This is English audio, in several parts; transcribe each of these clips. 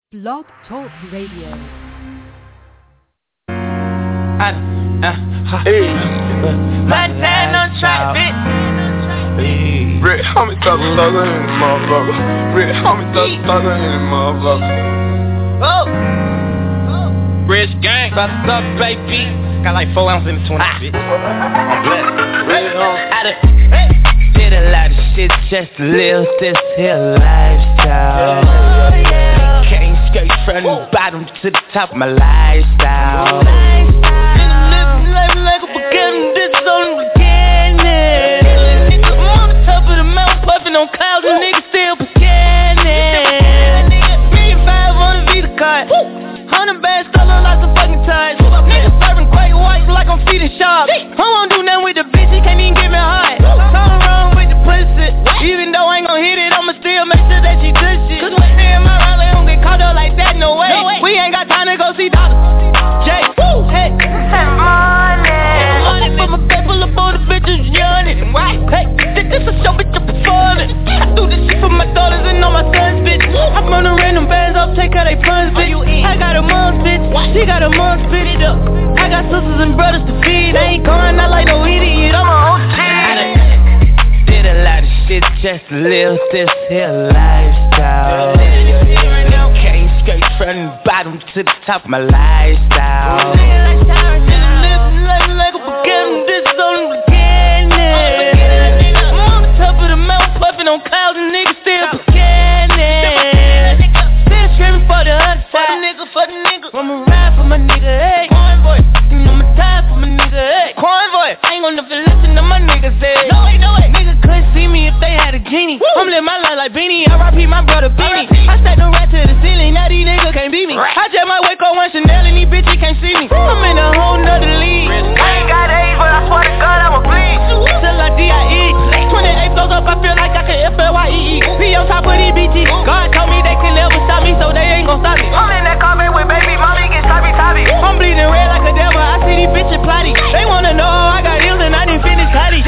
Blog Talk Radio. Montana track, bitch. Red homie thugger in the motherfucker. Red homie thugger in the motherfucker. Oh, Rich gang, what's up, baby? got like 4 ounces in the 20, bitch. I'm blessed. Red homie. I done did a lot of shit just to live this here lifestyle. Came straight from the bottom to the top of my lifestyle. Living life like a beginning, this is on the beginning. I'm on the top of the mountain, puffing on clouds, and niggas still beginning. $1,500 on the Vita card, 100 bands still on lots of fucking ties. Niggas serving great white like I'm feeding sharks. I won't do nothing with the bitch, he can't even get me high. Something wrong with the pussy, even though I ain't gon' hit it, I'ma still make sure that she good shit. Cause when me and my rally don't get caught up like that, no way. We ain't got time to go see Dr. J. Woo, hey. Money for my bed full of all the bitches yawning. Hey, this a show, bitch, I'm performing. I do this shit for my daughters and all my sons, bitch. I run the random bands up, take how they funds, bitch. I got a mom's bitch, she got a mom, spit it up. I got sisters and brothers to feed. I ain't going out like no idiot, I'm a OG. Did a lot of shit just to live this here lifestyle. Came straight from the bottom to the top of my lifestyle. Living life like a beginning, this is on the beginning. I'm on the top of the mountain, puffing on clouds, and niggas still beginning. Still screaming for the other side, for the nigga. I'ma ride for my nigga, hey. Convoy, I'ma die for my nigga, hey. Convoy, I ain't gonna never listen to my niggas say. No way, nigga couldn't see me if they had a genie. I'm living my life like Beanie, R.I.P. my brother Beanie. I stack the rat to the ceiling, now these niggas can't beat me. I just might wake up one Chanel and these bitches can't see me. I'm in a whole nother league. I ain't got age, but I swear to God I'ma bleed. Till I D.I.E. 28 blows up, I feel like I can F.L.Y.E.E. Be on top of these BT. God told me they can never stop me, so they ain't gon' stop me. I'm in that comment with baby mommy, get sloppy toppy. I'm bleeding red like a devil, I see these bitches plotty. They wanna know how I got healed and I didn't finish cotty.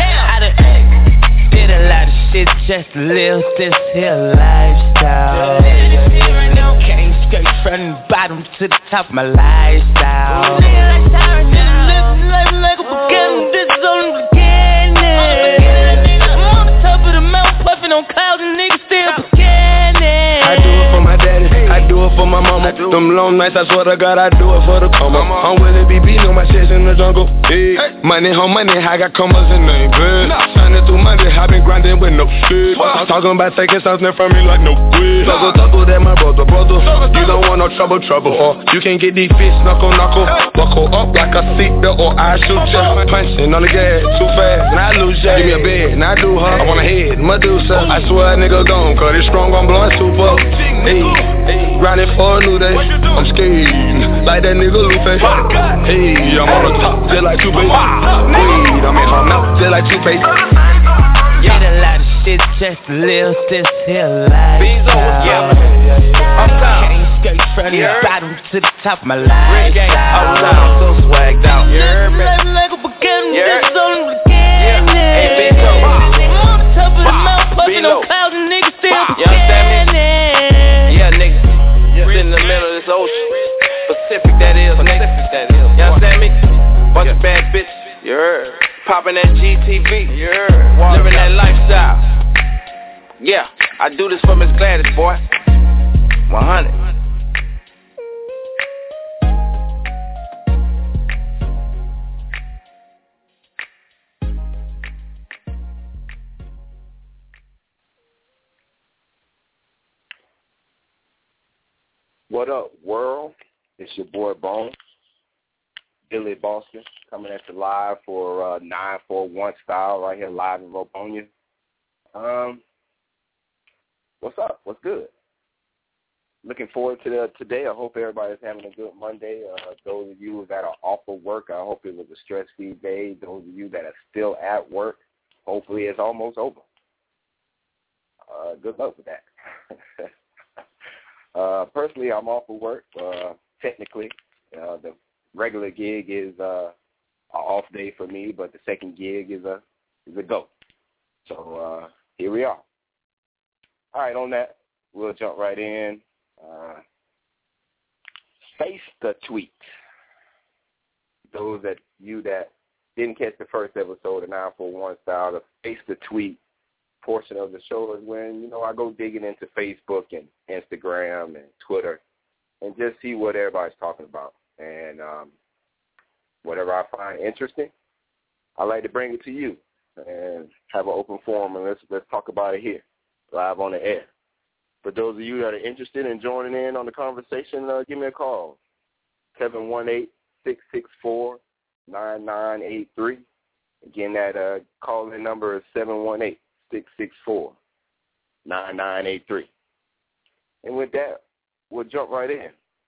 Did a lot of shit just to live this here lifestyle. Came straight from the bottom to the top of my lifestyle. Living life like a beginning, this is on the beginning. I'm on the top of the mountain, puffing on clouds, and niggas still beginning. I do it for my daddy, I do it for my mama. Them long nights, I swear to God, I do it for the coma. I'm Willie B.B., know my shit's in the jungle. Hey. Money, home money, I got commas in the bed. Shining through Monday, I been grinding with no shit. I'm talking about taking something from me like no quid. Tuggle, that my brother. You don't want no trouble. Or you can get these fists, knuckle. Buckle up like a seatbelt or I shoot ya. Punching on the gas, too fast, and I lose ya. Give me a bed, and I do her. I want a head, Medusa. I swear a nigga gone, cause it's strong, I'm blowing super. Hey, grinding for a new day. I'm scared, like that nigga Lupe. Hey, I'm on the top, just like two baby. Weed, I'm in her mouth, just like two baby. Did a lot of shit just to live this here lifestyle. Came straight from the bottom to the top of my lifestyle. I'm so swagged out. Living life like a beginning, this is on the beginning. I'm on the top of the mountain, puffing on clouds, and niggas still beginning. Yeah, nigga. Sitting in the middle of this ocean. Pacific, that is, nigga. You understand me? Bunch of bad bitches. You heard. Popping that GTV. You heard. Living that lifestyle. Yeah, I do this for Miss Gladys, boy. 100. What up, world? It's your boy Bone, Billy Boston, coming at you live for 941 style right here live in Robonia. What's up? What's good? Looking forward to today. I hope everybody's having a good Monday. Those of you that are off of work, I hope it was a stress-free day. Those of you that are still at work, hopefully it's almost over. Good luck with that. Personally, I'm off of work. Technically, the regular gig is an off day for me, but the second gig is a go. So here we are. All right, on that, we'll jump right in. Face the Tweet. Those that didn't catch the first episode of 941 Style, the Face the Tweet portion of the show is when, I go digging into Facebook and Instagram and Twitter and just see what everybody's talking about. And whatever I find interesting, I like to bring it to you and have an open forum, and let's talk about it here, live on the air. For those of you that are interested in joining in on the conversation, give me a call, 718-664-9983. Again, that call-in number is 718-664-9983. And with that, we'll jump right in.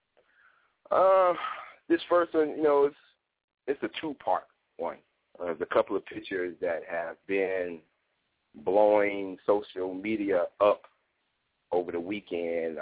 This first one, it's a two-part one. There's a couple of pictures that have been blowing social media up over the weekend.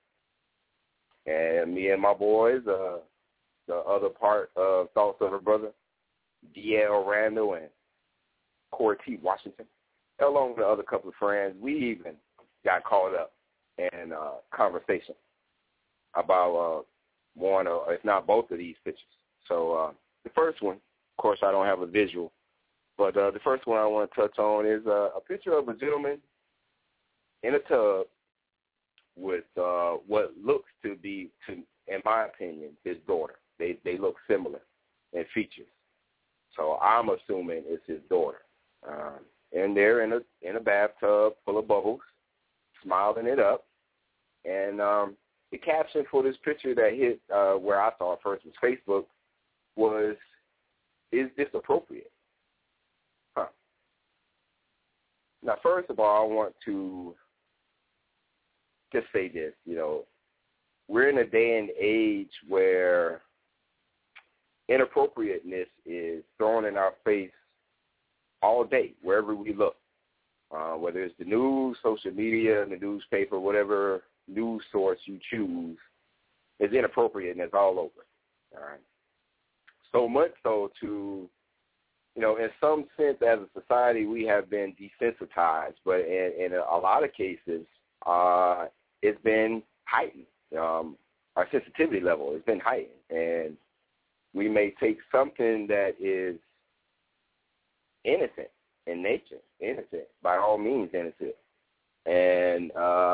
And me and my boys, the other part of Thoughts of a Brother, D.L. Randall and Corey T. Washington, along with the other couple of friends, we even got caught up in conversation about one or if not both of these pictures. So the first one, of course, I don't have a visual, but the first one I want to touch on is a picture of a gentleman in a tub with what looks to be, in my opinion, his daughter. They look similar in features, so I'm assuming it's his daughter. And they're in a bathtub full of bubbles, smiling it up. And the caption for this picture that hit where I saw it first was Facebook was, "Is this appropriate?" Huh. Now, first of all, I want to just say this, we're in a day and age where inappropriateness is thrown in our face all day, wherever we look, whether it's the news, social media, the newspaper, whatever news source you choose, is inappropriateness all over. All right. So much so to, in some sense, as a society, we have been desensitized, but in a lot of cases, it's been heightened. Our sensitivity level has been heightened, and we may take something that is innocent in nature, innocent, by all means innocent, and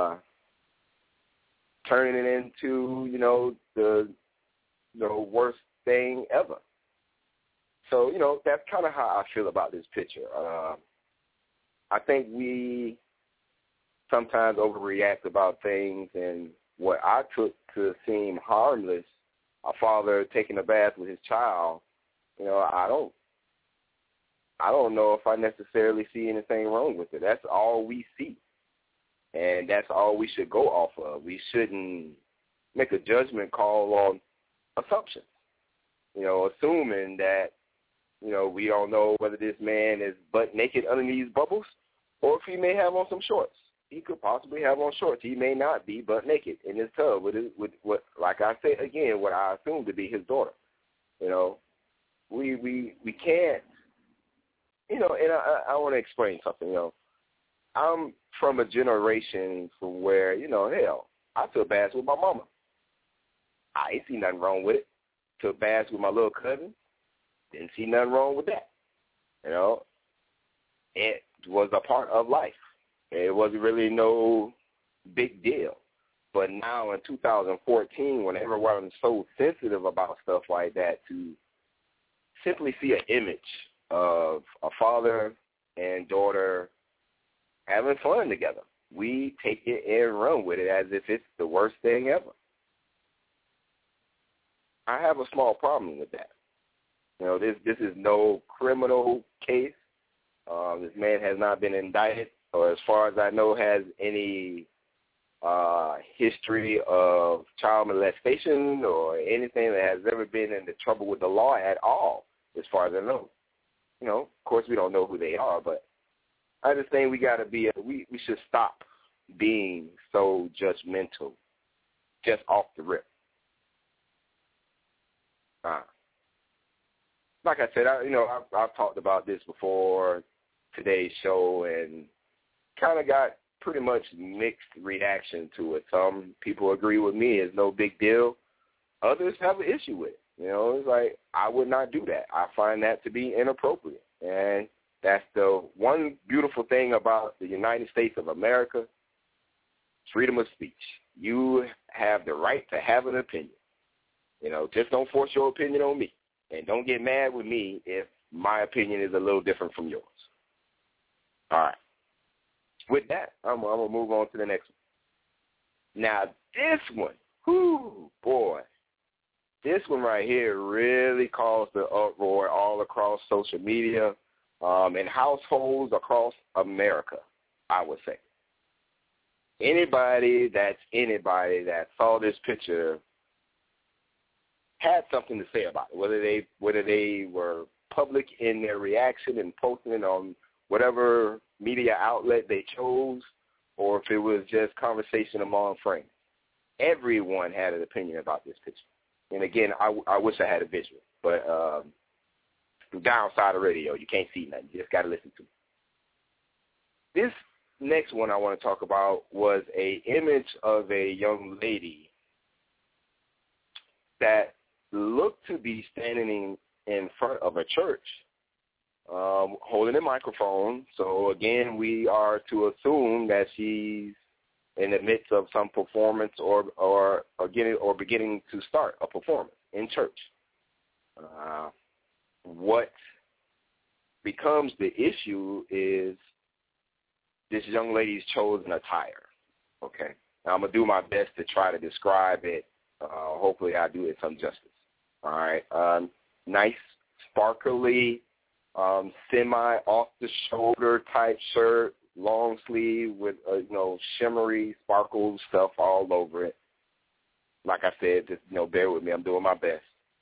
turning it into, the worst thing ever. So, that's kind of how I feel about this picture. I think we sometimes overreact about things, and what I took to seem harmless, a father taking a bath with his child, I don't know if I necessarily see anything wrong with it. That's all we see, and that's all we should go off of. We shouldn't make a judgment call on assumptions, assuming that, we don't know whether this man is butt naked under these bubbles or if he may have on some shorts. He could possibly have on shorts. He may not be butt naked in his tub with what, like I said again, what I assume to be his daughter. We can't, and I want to explain something. I'm from a generation from where, hell, I took baths with my mama. I ain't see nothing wrong with it. Took baths with my little cousin. Didn't see nothing wrong with that. It was a part of life. It wasn't really no big deal. But now in 2014, when everyone's so sensitive about stuff like that, to simply see an image of a father and daughter having fun together, we take it and run with it as if it's the worst thing ever. I have a small problem with that. This is no criminal case. This man has not been indicted, or as far as I know, has any history of child molestation or anything that has ever been into trouble with the law at all, as far as I know. Of course, we don't know who they are, but I just think we got to be, we should stop being so judgmental just off the rip. Like I said, I've talked about this before today's show and kind of got pretty much mixed reaction to it. Some people agree with me, it's no big deal. Others have an issue with it. You know, it's like, I would not do that. I find that to be inappropriate. And that's the one beautiful thing about the United States of America, freedom of speech. You have the right to have an opinion. You know, just don't force your opinion on me. And don't get mad with me if my opinion is a little different from yours. All right. With that, I'm going to move on to the next one. Now, this one, whoo, boy, this one right here really caused the uproar all across social media and households across America, I would say. Anybody that saw this picture had something to say about it, whether they were public in their reaction and posting it on whatever media outlet they chose, or if it was just conversation among friends. Everyone had an opinion about this picture. And again, I wish I had a visual, but downside of radio, you can't see nothing. You just got to listen to it. This next one I want to talk about was a image of a young lady that looked to be standing in front of a church, holding a microphone. So again, we are to assume that she's in the midst of some performance or beginning to start a performance in church. What becomes the issue is this young lady's chosen attire. Okay, now I'm gonna do my best to try to describe it. Hopefully, I do it some justice. All right, nice, sparkly, semi off the shoulder type shirt, long sleeve with shimmery sparkle stuff all over it. Like I said, just bear with me. I'm doing my best.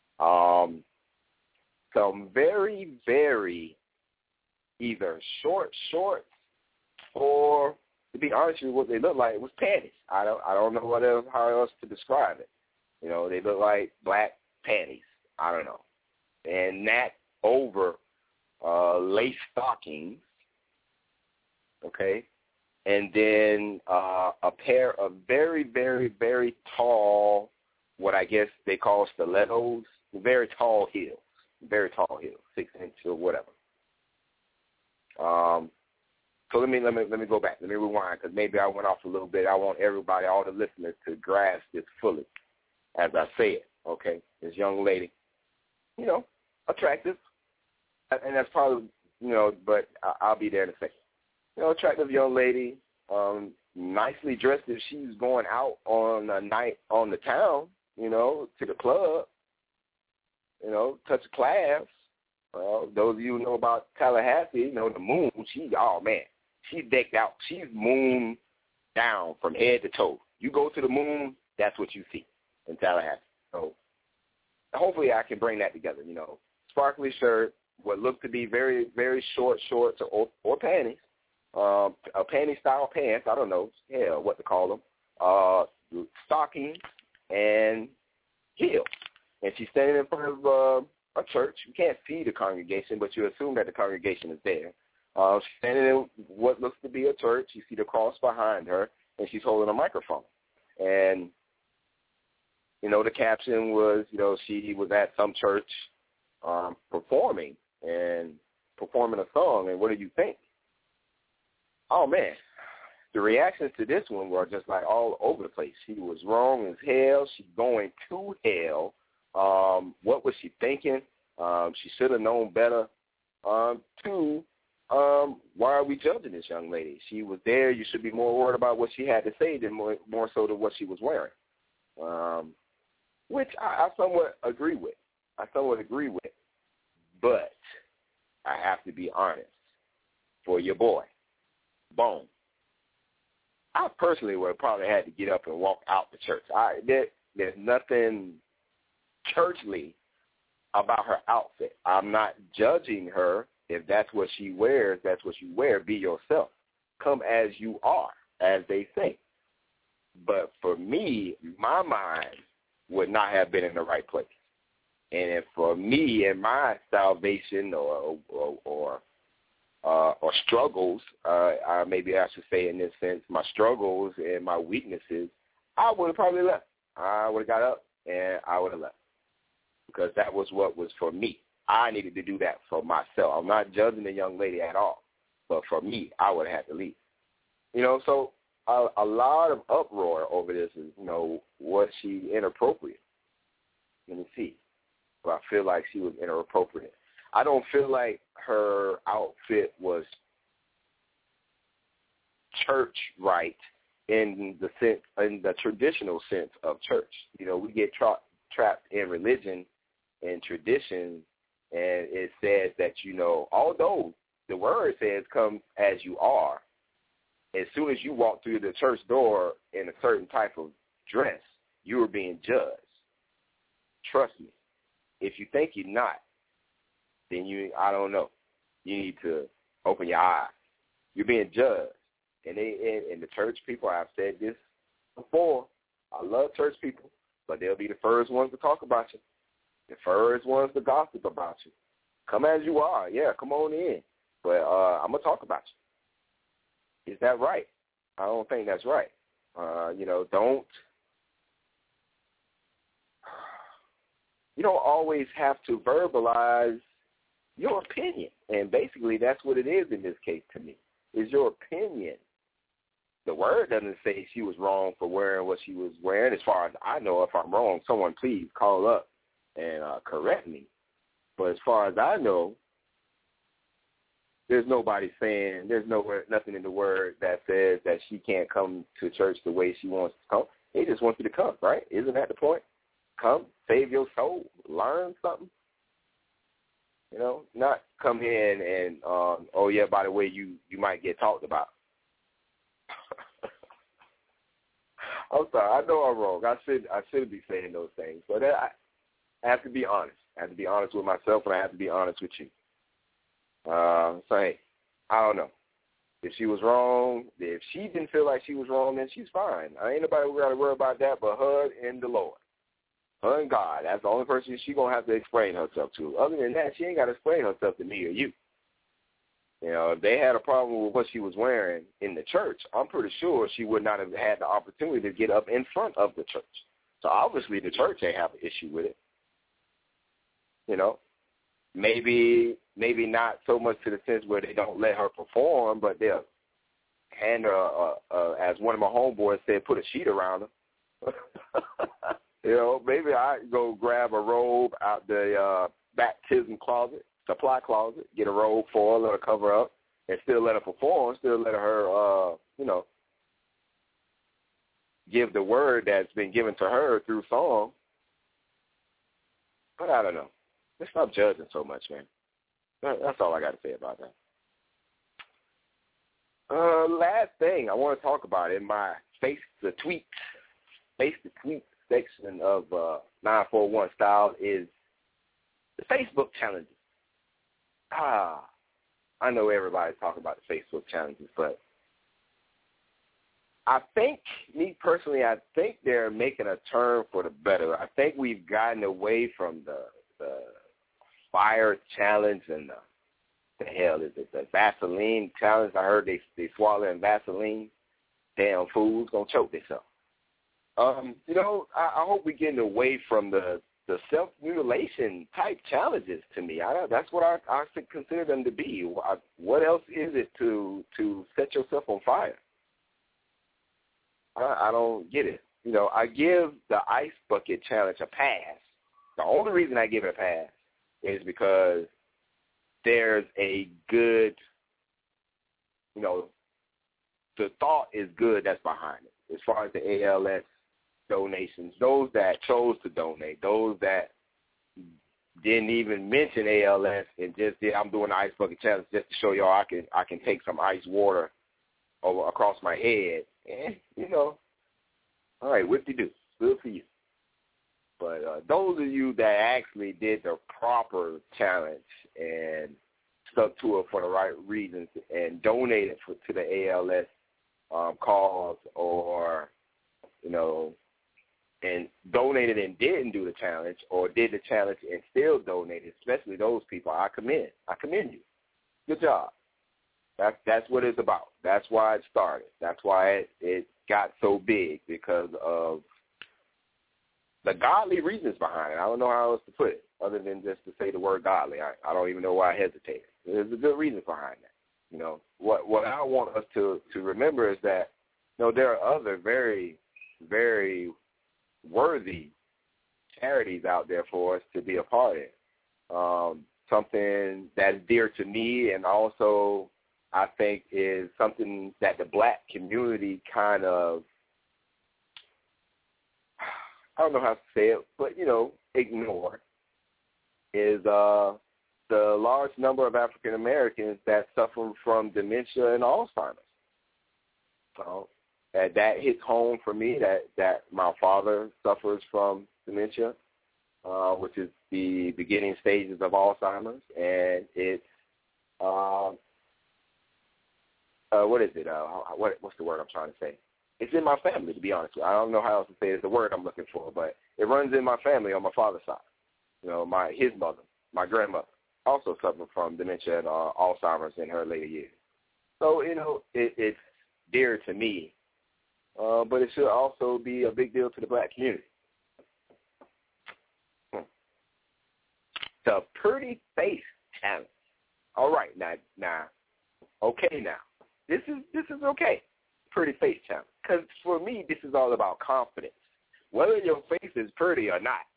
Some very, very either short shorts or, to be honest with you, what they look like was panties. I don't know how else to describe it. They look like black panties. I don't know. And that over lace stockings, okay, and then a pair of very, very, very tall, what I guess they call stilettos, very tall heels, 6 inch or whatever. So let me go back. Let me rewind, because maybe I went off a little bit. I want everybody, all the listeners, to grasp this fully as I say it. Okay, this young lady, attractive, and that's probably but I'll be there in a second. Attractive young lady, nicely dressed if she's going out on a night on the town, to the club, touch of class. Those of you who know about Tallahassee, the moon, she's decked out. She's moon down from head to toe. You go to the moon, that's what you see in Tallahassee. So hopefully I can bring that together, Sparkly shirt, what look to be very, very short shorts or panties, a panty-style pants, I don't know, what to call them, stockings, and heels. And she's standing in front of a church. You can't see the congregation, but you assume that the congregation is there. She's standing in what looks to be a church. You see the cross behind her, and she's holding a microphone. And, the caption was, she was at some church performing a song, and what do you think? Oh, man. The reactions to this one were just like all over the place. She was wrong as hell. She's going to hell. What was she thinking? She should have known better. Two, why are we judging this young lady? She was there. You should be more worried about what she had to say than more so than what she was wearing, which I somewhat agree with. But I have to be honest. For your boy, Bone, I personally would have probably had to get up and walk out the church. There's nothing churchly about her outfit. I'm not judging her. If that's what she wears, that's what you wear. Be yourself. Come as you are, as they say. But for me, my mind would not have been in the right place. And if for me and my salvation or struggles, maybe I should say in this sense, my struggles and my weaknesses, I would have probably left. I would have got up and I would have left because that was what was for me. I needed to do that for myself. I'm not judging the young lady at all, but for me, I would have had to leave. So a lot of uproar over this is, was she inappropriate? Let me see. Well, I feel like she was inappropriate. I don't feel like her outfit was church right in the traditional sense of church. We get trapped in religion and tradition, and it says that, although the word says come as you are, as soon as you walk through the church door in a certain type of dress, you are being judged. Trust me. If you think you're not, then I don't know. You need to open your eyes. You're being judged. And the church people, I've said this before, I love church people, but they'll be the first ones to talk about you, the first ones to gossip about you. Come as you are. Yeah, come on in. But I'm going to talk about you. Is that right? I don't think that's right. You don't always have to verbalize your opinion. And basically that's what it is in this case to me, is your opinion. The word doesn't say she was wrong for wearing what she was wearing. As far as I know, if I'm wrong, someone please call up and correct me. But as far as I know, there's nobody saying, nothing in the word that says that she can't come to church the way she wants to come. He just wants you to come, right? Isn't that the point? Come, save your soul, learn something. Not come in and, oh, yeah, by the way, you might get talked about. I'm sorry. I know I'm wrong. I shouldn't be saying those things. But I have to be honest. I have to be honest with myself, and I have to be honest with you. So, hey, I don't know. If she was wrong, if she didn't feel like she was wrong, then she's fine. Ain't nobody got to worry about that but her and the Lord. Her and God. That's the only person she's going to have to explain herself to. Other than that, she ain't got to explain herself to me or you. If they had a problem with what she was wearing in the church, I'm pretty sure she would not have had the opportunity to get up in front of the church. So obviously the church ain't have an issue with it. Maybe not so much to the sense where they don't let her perform, but they'll hand her, as one of my homeboys said, put a sheet around her. Maybe I go grab a robe out the baptism closet, supply closet, get a robe for her, let her cover up, and still let her perform, still let her, give the word that's been given to her through song. But I don't know. Let's stop judging so much, man. That's all I got to say about that. Last thing I want to talk about in my face the tweet section of 941 Style is the Facebook challenges. I know everybody's talking about the Facebook challenges, but I think, me personally, I think they're making a turn for the better. I think we've gotten away from the fire challenge and the hell is it, the Vaseline challenge. I heard they swallowing Vaseline. Damn fools gonna choke themselves. I hope we're getting away from the self-mutilation type challenges to me. That's what I consider them to be. What else is it to set yourself on fire? I don't get it. I give the ice bucket challenge a pass. The only reason I give it a pass is because there's a good, the thought is good that's behind it. As far as the ALS donations, those that chose to donate, those that didn't even mention ALS and just did, I'm doing the ice bucket challenge just to show y'all I can take some ice water over across my head. All right, whoop-de-doo. Good for you. But those of you that actually did the proper challenge and stuck to it for the right reasons and donated to the ALS cause, or, and donated and didn't do the challenge, or did the challenge and still donated, especially those people, I commend you. Good job. That's what it's about. That's why it started. That's why it got so big, because of the godly reasons behind it. I don't know how else to put it other than just to say the word godly. I don't even know why I hesitated. There's a good reason behind that. You know, what I want us to remember is that, you know, there are other very, very worthy charities out there for us to be a part of. Something that's dear to me, and also I think is something that the black community kind of, I don't know how to say it, but, you know, ignore, is the large number of African Americans that suffer from dementia and Alzheimer's. So that hits home for me, that my father suffers from dementia, which is the beginning stages of Alzheimer's, and it's what is it? What's the word I'm trying to say? It's in my family, to be honest with you. I don't know how else to say it. It's the word I'm looking for, but it runs in my family on my father's side. You know, his mother, my grandmother, also suffered from dementia and Alzheimer's in her later years. So, you know, it's dear to me, but it should also be a big deal to the black community. The Pretty Face Challenge. All right, now, okay, now. This is okay. Pretty Face Challenge. Because for me, this is all about confidence. Whether your face is pretty or not.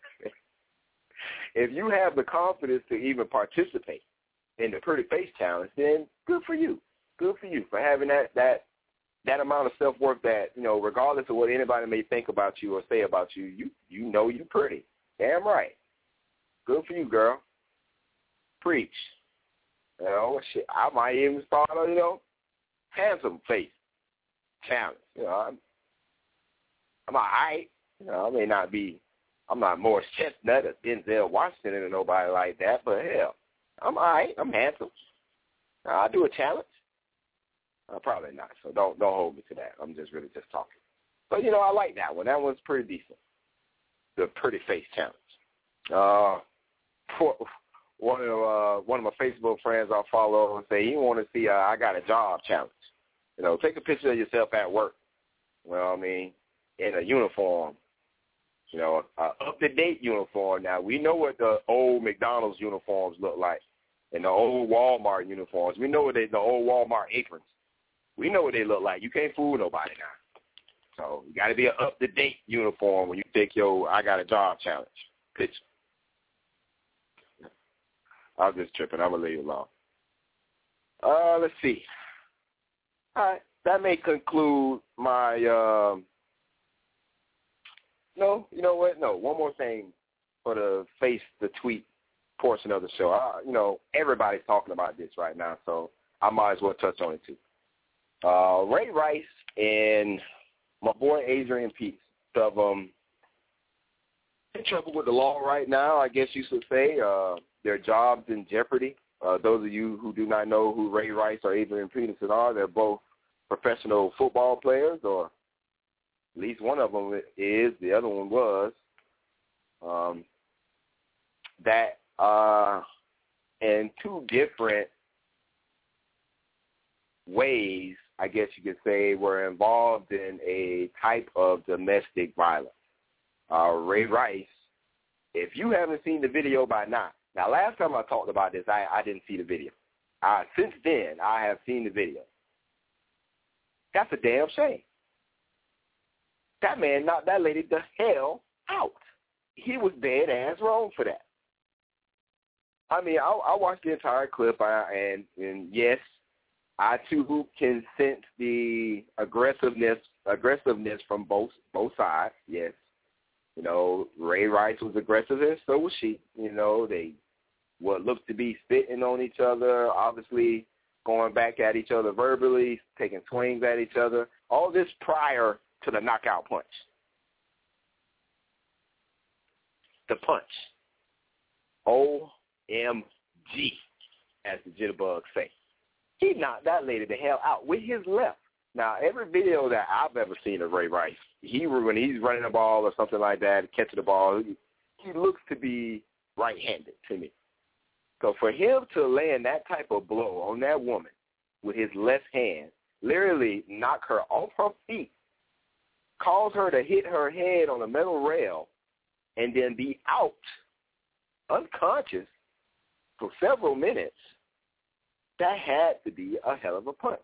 If you have the confidence to even participate in the Pretty Face Challenge, then good for you. Good for you for having that amount of self-worth that, you know, regardless of what anybody may think about you or say about you, you know you're pretty. Damn right. Good for you, girl. Preach. You know, shit, I might even start a, you know, handsome face challenge. You know, I'm all right. You know, I'm not Morris Chestnut or Denzel Washington or nobody like that, but hell, I'm all right. I'm handsome. I'll do a challenge. Probably not, so don't hold me to that. I'm just really just talking. But, you know, I like that one. That one's pretty decent. The Pretty Face Challenge. One of my Facebook friends I follow and say he want to see I got a job challenge. You know, take a picture of yourself at work. Well, I mean, in a uniform. You know, up-to-date uniform. Now, we know what the old McDonald's uniforms look like and the old Walmart uniforms. We know what the old Walmart aprons. We know what they look like. You can't fool nobody now. So you got to be an up-to-date uniform when you take your I got a job challenge picture. I was just tripping. I'm going to leave it alone. Let's see. All right. That may conclude my, no, you know what? No, one more thing for the tweet portion of the show. You know, everybody's talking about this right now, so I might as well touch on it too. Ray Rice and my boy Adrian Peterson of in trouble with the law right now, I guess you should say. Their jobs in jeopardy. Those of you who do not know who Ray Rice or Adrian Peterson are, they're both professional football players, or at least one of them is. The other one was. That in two different ways, I guess you could say, were involved in a type of domestic violence. Ray Rice, if you haven't seen the video by now, last time I talked about this, I didn't see the video. Since then, I have seen the video. That's a damn shame. That man knocked that lady the hell out. He was dead ass wrong for that. I mean, I watched the entire clip, and yes, I too can sense the aggressiveness from both sides. Yes, you know, Ray Rice was aggressive, and so was she. You know, they what looked to be spitting on each other, obviously going back at each other verbally, taking swings at each other. All this prior to the knockout punch. The punch. OMG, as the jitterbugs say. He knocked that lady the hell out with his left. Now, every video that I've ever seen of Ray Rice, when he's running the ball or something like that, catching the ball, he looks to be right-handed to me. So for him to land that type of blow on that woman with his left hand, literally knock her off her feet, cause her to hit her head on a metal rail, and then be out unconscious for several minutes, that had to be a hell of a punch.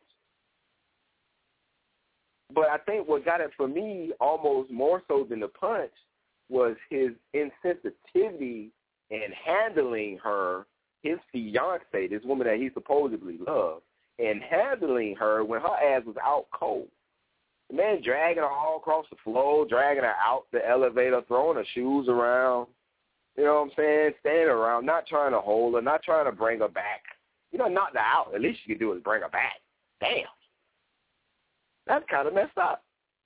But I think what got it for me almost more so than the punch was his insensitivity in handling her, his fiancée, this woman that he supposedly loved, and handling her when her ass was out cold. The man dragging her all across the floor, dragging her out the elevator, throwing her shoes around, you know what I'm saying, standing around, not trying to hold her, not trying to bring her back. You know, knock her out. At least you can do is bring her back. Damn. That's kind of messed up.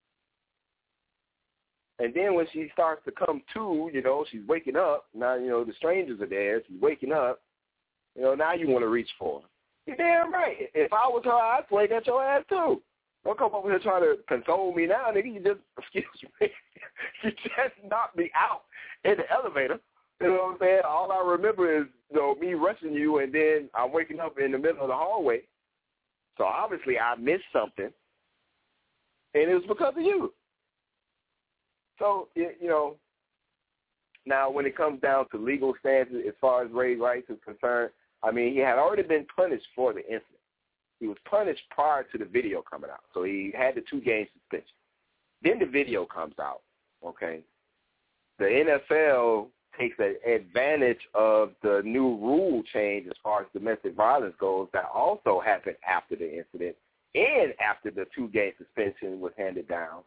And then when she starts to come to, you know, she's waking up. Now, you know, the strangers are there. She's waking up. You know, now you want to reach for her. You're damn right. If I was her, I'd swing at your ass too. Don't come over here trying to console me now, nigga. You just, excuse me, you just knocked me out in the elevator. You know what I'm saying? All I remember is, you know, me rushing you, and then I'm waking up in the middle of the hallway. So obviously I missed something, and it was because of you. So, you know, now when it comes down to legal stances as far as Ray Rice is concerned, I mean, he had already been punished for the incident. He was punished prior to the video coming out. So he had the 2-game suspension. Then the video comes out, okay? The NFL takes advantage of the new rule change as far as domestic violence goes that also happened after the incident and after the 2-game suspension was handed down.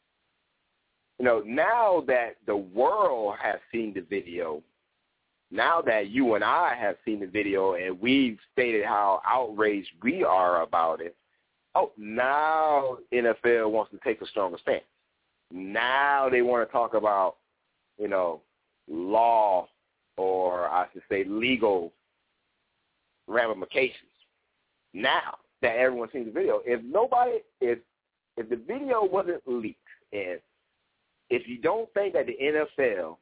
You know, now that the world has seen the video, now that you and I have seen the video and we've stated how outraged we are about it, now NFL wants to take a stronger stance. Now they want to talk about, you know, law, or I should say legal ramifications. Now that everyone's seen the video, if the video wasn't leaked, and if you don't think that the NFL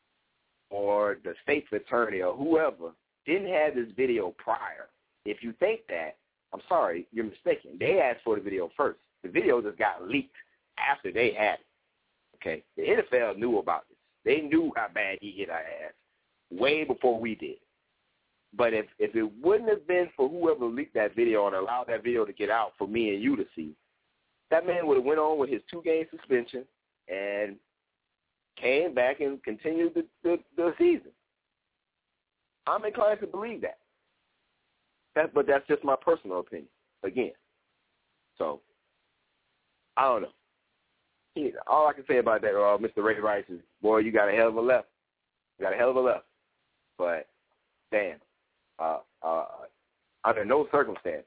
or the state's attorney or whoever didn't have this video prior, if you think that, I'm sorry, you're mistaken. They asked for the video first. The video just got leaked after they had it. Okay? The NFL knew about this. They knew how bad he hit our ass way before we did. But if it wouldn't have been for whoever leaked that video and allowed that video to get out for me and you to see, that man would have went on with his 2-game suspension and came back and continued the season. I'm inclined to believe that. But that's just my personal opinion, again. So, I don't know. All I can say about that, Mr. Ray Rice, is, boy, you got a hell of a left. You got a hell of a left. But, damn, under no circumstances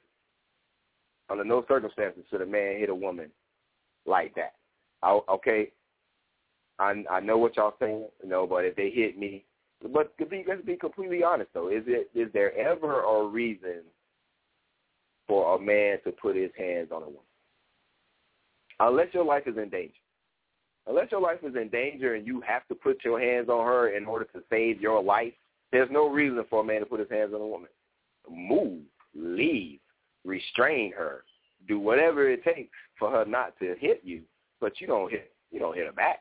should a man hit a woman like that. Okay? I know what y'all saying, you know, but if they hit me, but let's be completely honest though, is there ever a reason for a man to put his hands on a woman? Unless your life is in danger. Unless your life is in danger and you have to put your hands on her in order to save your life, there's no reason for a man to put his hands on a woman. Move, leave, restrain her, do whatever it takes for her not to hit you, but you don't hit her back.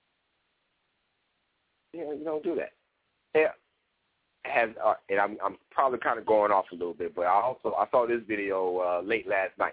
You don't do that. Yeah. And I'm probably kind of going off a little bit, but I saw this video late last night.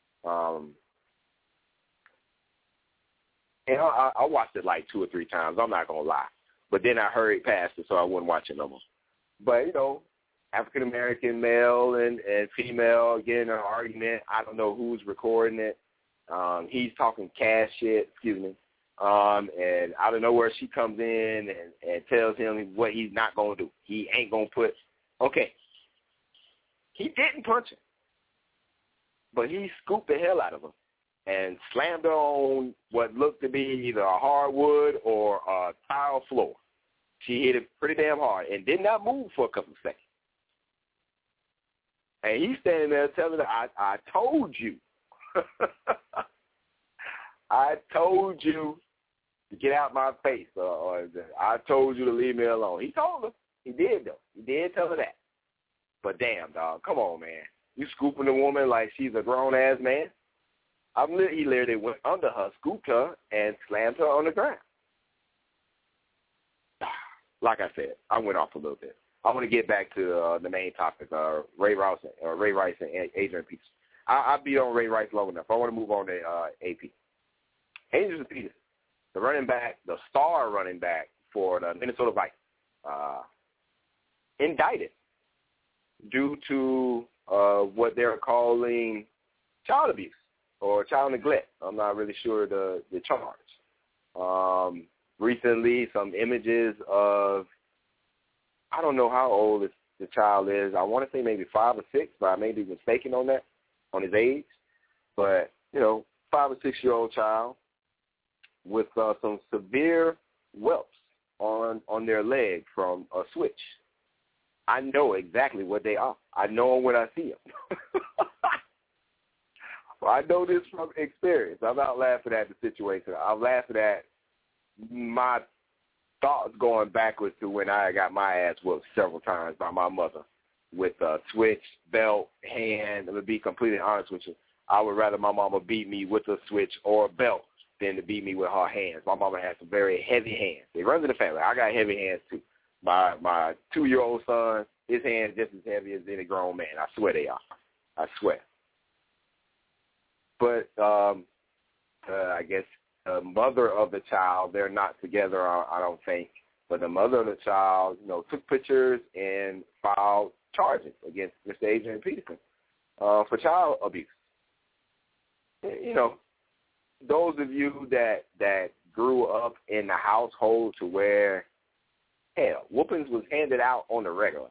And I watched it like 2 or 3 times. I'm not going to lie. But then I hurried past it, so I wouldn't watch it no more. But, you know, African-American male and female getting in an argument. I don't know who's recording it. He's talking cash shit, and out of nowhere she comes in and tells him what he's not going to do. He ain't going to put, okay, he didn't punch her, but he scooped the hell out of her and slammed her on what looked to be either a hardwood or a tile floor. She hit it pretty damn hard and did not move for a couple of seconds. And he's standing there telling her, I told you. I told you to get out my face, or I told you to leave me alone. He told her. He did, though. He did tell her that. But damn, dog, come on, man. You scooping a woman like she's a grown-ass man? He literally went under her, scooped her, and slammed her on the ground. like I said, I went off a little bit. I want to get back to the main topic, Ray Rice and Adrian Peterson. I beat on Ray Rice long enough. I want to move on to AP. Adrian Peterson, the running back, the star running back for the Minnesota Vikings, indicted due to what they're calling child abuse or child neglect. I'm not really sure the charge. Recently, some images of, I don't know how old the child is. I want to say maybe 5 or 6, but I may be mistaken on that, on his age. But, 5 or 6-year-old child with some severe whelps on their leg from a switch. I know exactly what they are. I know them when I see them. I know this from experience. I'm not laughing at the situation. I'm laughing at my thoughts going backwards to when I got my ass whooped several times by my mother with a switch, belt, hand. To be completely honest with you, I would rather my mama beat me with a switch or a belt than to beat me with her hands. My mama has some very heavy hands. It runs in the family. I got heavy hands too. My 2-year-old son, his hands just as heavy as any grown man. I swear they are. I swear. But I guess the mother of the child, they're not together, I don't think. But the mother of the child, took pictures and filed charges against Mr. Adrian Peterson for child abuse. Those of you that grew up in the household to where, hell, whoopings was handed out on the regular.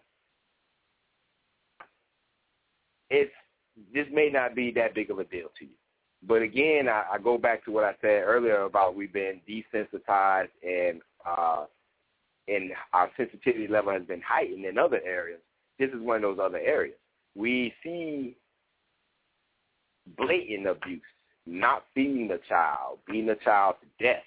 This may not be that big of a deal to you. But again, I go back to what I said earlier about we've been desensitized and our sensitivity level has been heightened in other areas. This is one of those other areas. We see blatant abuse, not feeding the child, beating the child to death,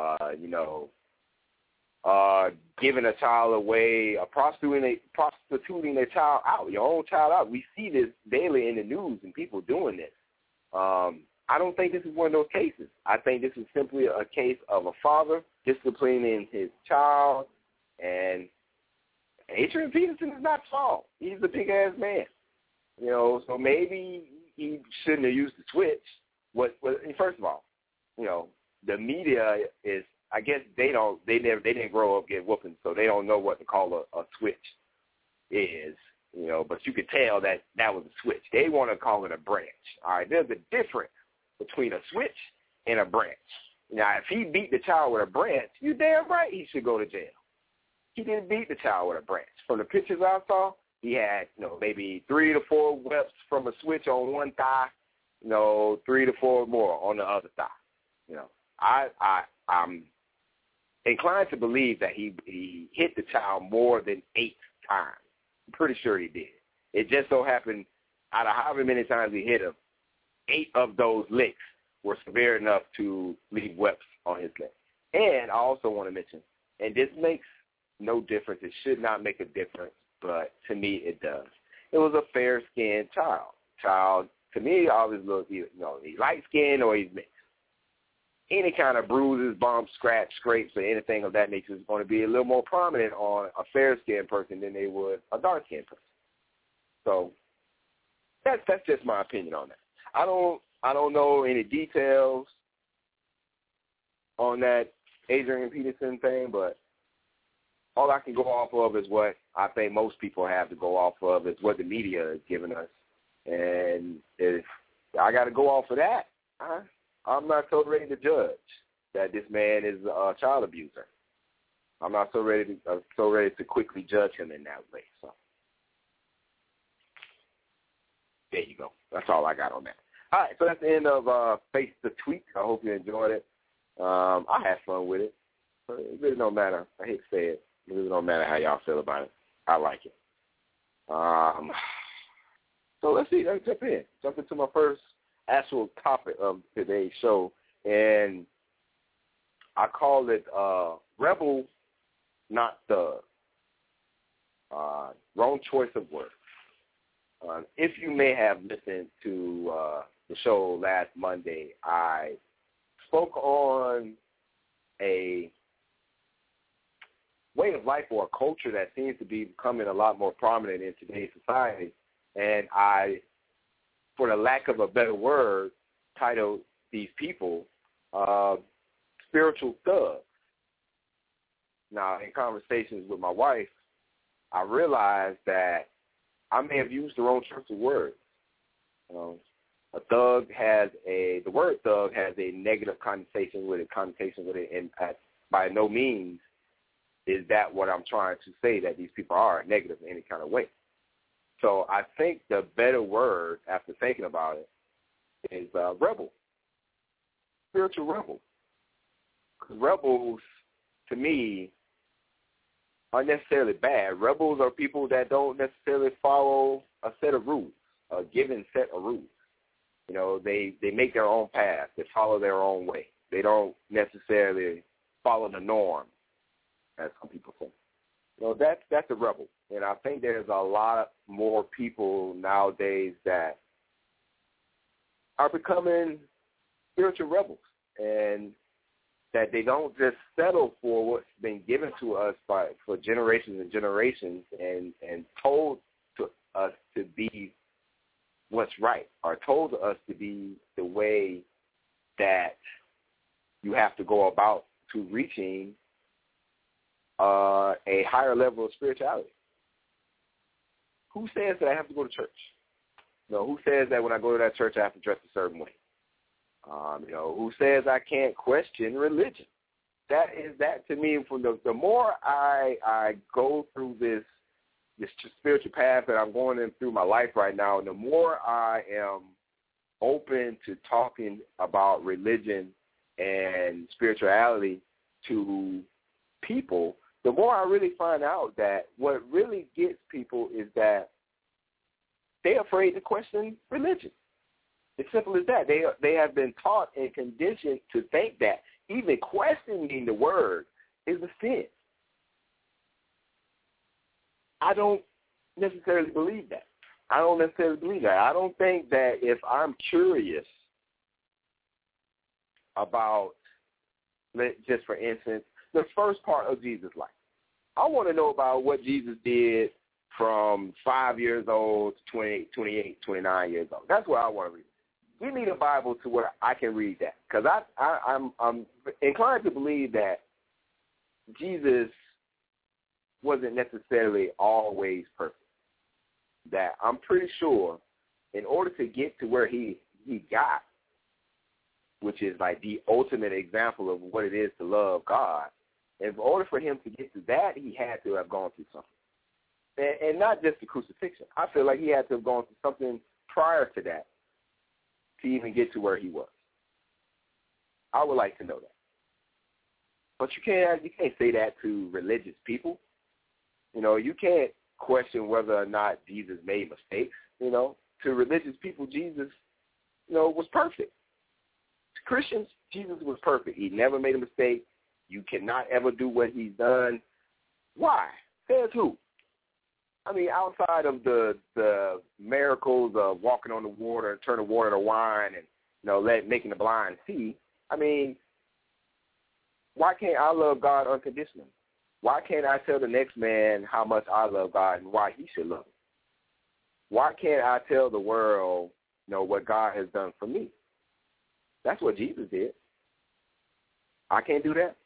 giving a child away, prostituting their child out, your own child out. We see this daily in the news and people doing this. I don't think this is one of those cases. I think this is simply a case of a father disciplining his child, and Adrian Peterson is not tall. He's a big-ass man. So maybe he shouldn't have used the switch. First of all, the media is, I guess they didn't grow up getting whoopings, so they don't know what to call a switch is, but you could tell that was a switch. They want to call it a branch. All right, there's a difference between a switch and a branch. Now, if he beat the child with a branch, you damn right he should go to jail. He didn't beat the child with a branch. From the pictures I saw, he had, maybe 3 to 4 whelps from a switch on one thigh, 3 to 4 more on the other thigh. I'm inclined to believe that he hit the child more than 8 times. I'm pretty sure he did. It just so happened, out of however many times he hit him, 8 of those licks were severe enough to leave whelps on his leg. And I also want to mention, and this makes no difference, it should not make a difference, but to me it does. It was a fair-skinned child. To me, always looks, he's light-skinned or he's mixed. Any kind of bruises, bumps, scrapes, or anything of that nature is going to be a little more prominent on a fair-skinned person than they would a dark-skinned person. So that's just my opinion on that. I don't know any details on that Adrian Peterson thing, but all I can go off of is what I think most people have to go off of is what the media is giving us. And if I got to go off of that, I'm not so ready to judge that this man is a child abuser. I'm not so ready to quickly judge him in that way. So there you go. That's all I got on that. All right, so that's the end of Face the Tweet. I hope you enjoyed it. I had fun with it. It really don't matter. I hate to say it. It really don't matter how y'all feel about it. I like it. So let's see. Let's jump into my first actual topic of today's show, and I call it Rebel, Not Thug. Wrong choice of words. If you may have listened to the show last Monday, I spoke on way of life or a culture that seems to be becoming a lot more prominent in today's society. And I, for the lack of a better word, titled these people spiritual thugs. Now, in conversations with my wife, I realized that I may have used the wrong choice of words. The word thug has a negative connotation with it, and by no means is that what I'm trying to say, that these people are negative in any kind of way. So I think the better word, after thinking about it, is rebel, spiritual rebel. Because rebels, to me, aren't necessarily bad. Rebels are people that don't necessarily follow a set of rules, a given set of rules. You know, they make their own path. They follow their own way. They don't necessarily follow the norm, as some people say. You know, that's a rebel. And I think there's a lot more people nowadays that are becoming spiritual rebels, and that they don't just settle for what's been given to us for generations and generations and told to us to be what's right, or told to us to be the way that you have to go about to reaching a higher level of spirituality. Who says that I have to go to church? No, who says that when I go to that church I have to dress a certain way? Who says I can't question religion? That to me, from the more I go through this spiritual path that I'm going in through my life right now, and the more I am open to talking about religion and spirituality to people, the more I really find out that what really gets people is that they're afraid to question religion. It's simple as that. They have been taught and conditioned to think that even questioning the word is a sin. I don't necessarily believe that. I don't think that if I'm curious about, just for instance, the first part of Jesus' life, I want to know about what Jesus did from 5 years old to 28, 29 years old. That's what I want to read. Give me the Bible to where I can read that, because I'm inclined to believe that Jesus wasn't necessarily always perfect. That I'm pretty sure in order to get to where he got, which is like the ultimate example of what it is to love God, in order for him to get to that, he had to have gone through something. And not just the crucifixion. I feel like he had to have gone through something prior to that to even get to where he was. I would like to know that. But you can't say that to religious people. You can't question whether or not Jesus made mistakes. To religious people, Jesus, was perfect. To Christians, Jesus was perfect. He never made a mistake. You cannot ever do what he's done. Why? Says who? I mean, outside of the miracles of walking on the water and turning water to wine and, making the blind see, I mean, why can't I love God unconditionally? Why can't I tell the next man how much I love God and why he should love him? Why can't I tell the world, what God has done for me? That's what Jesus did. I can't do that.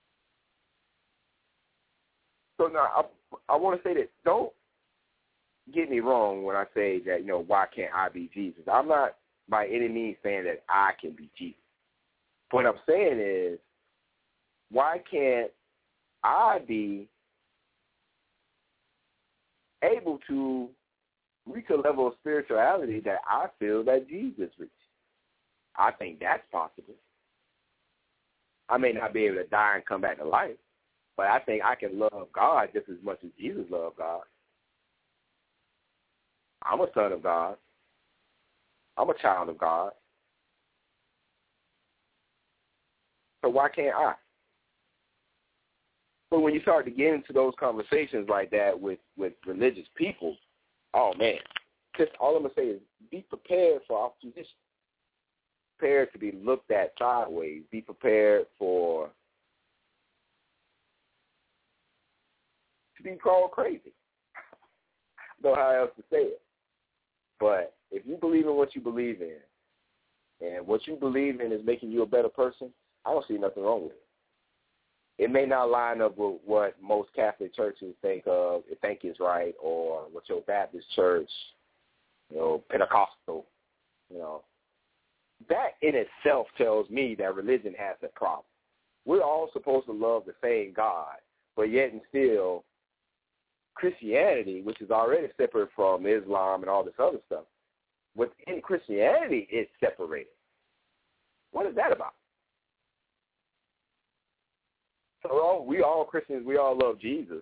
So now I want to say that, don't get me wrong when I say that, why can't I be Jesus? I'm not by any means saying that I can be Jesus. What I'm saying is, why can't I be able to reach a level of spirituality that I feel that Jesus reached? I think that's possible. I may not be able to die and come back to life, but I think I can love God just as much as Jesus loved God. I'm a son of God. I'm a child of God. So why can't I? But when you start to get into those conversations like that with religious people, oh, man, just all I'm going to say is be prepared for opposition. Prepared to be looked at sideways. Be prepared for be called crazy. I don't know how else to say it. But if you believe in what you believe in, and what you believe in is making you a better person, I don't see nothing wrong with it. It may not line up with what most Catholic churches think is right, or what your Baptist church, Pentecostal, That in itself tells me that religion has a problem. We're all supposed to love the same God, but yet and still, Christianity, which is already separate from Islam and all this other stuff, within Christianity, it's separated. What is that about? So we all Christians, we all love Jesus,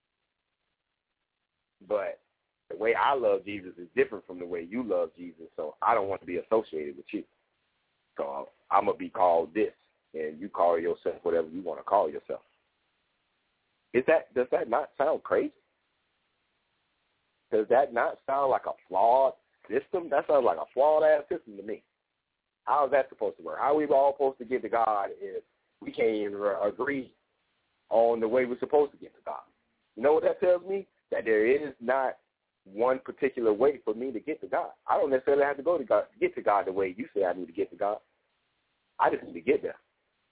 but the way I love Jesus is different from the way you love Jesus, so I don't want to be associated with you. So I'm going to be called this, and you call yourself whatever you want to call yourself. Does that not sound crazy? Does that not sound like a flawed system? That sounds like a flawed-ass system to me. How is that supposed to work? How are we all supposed to get to God if we can't even agree on the way we're supposed to get to God? You know what that tells me? That there is not one particular way for me to get to God. I don't necessarily have to go to God to get to God the way you say I need to get to God. I just need to get there.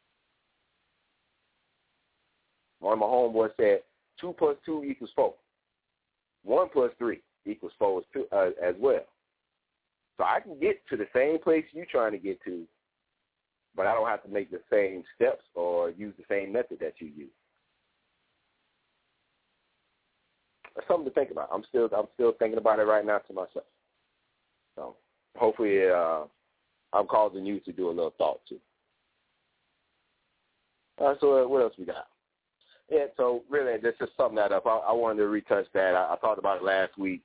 One of my homeboys said 2 plus 2 equals 4. 1 plus 3 equals 4 as well. So I can get to the same place you're trying to get to, but I don't have to make the same steps or use the same method that you use. That's something to think about. I'm still thinking about it right now to myself. So hopefully I'm causing you to do a little thought too. So what else we got? Yeah, so really, this is something that I wanted to retouch that. I talked about it last week,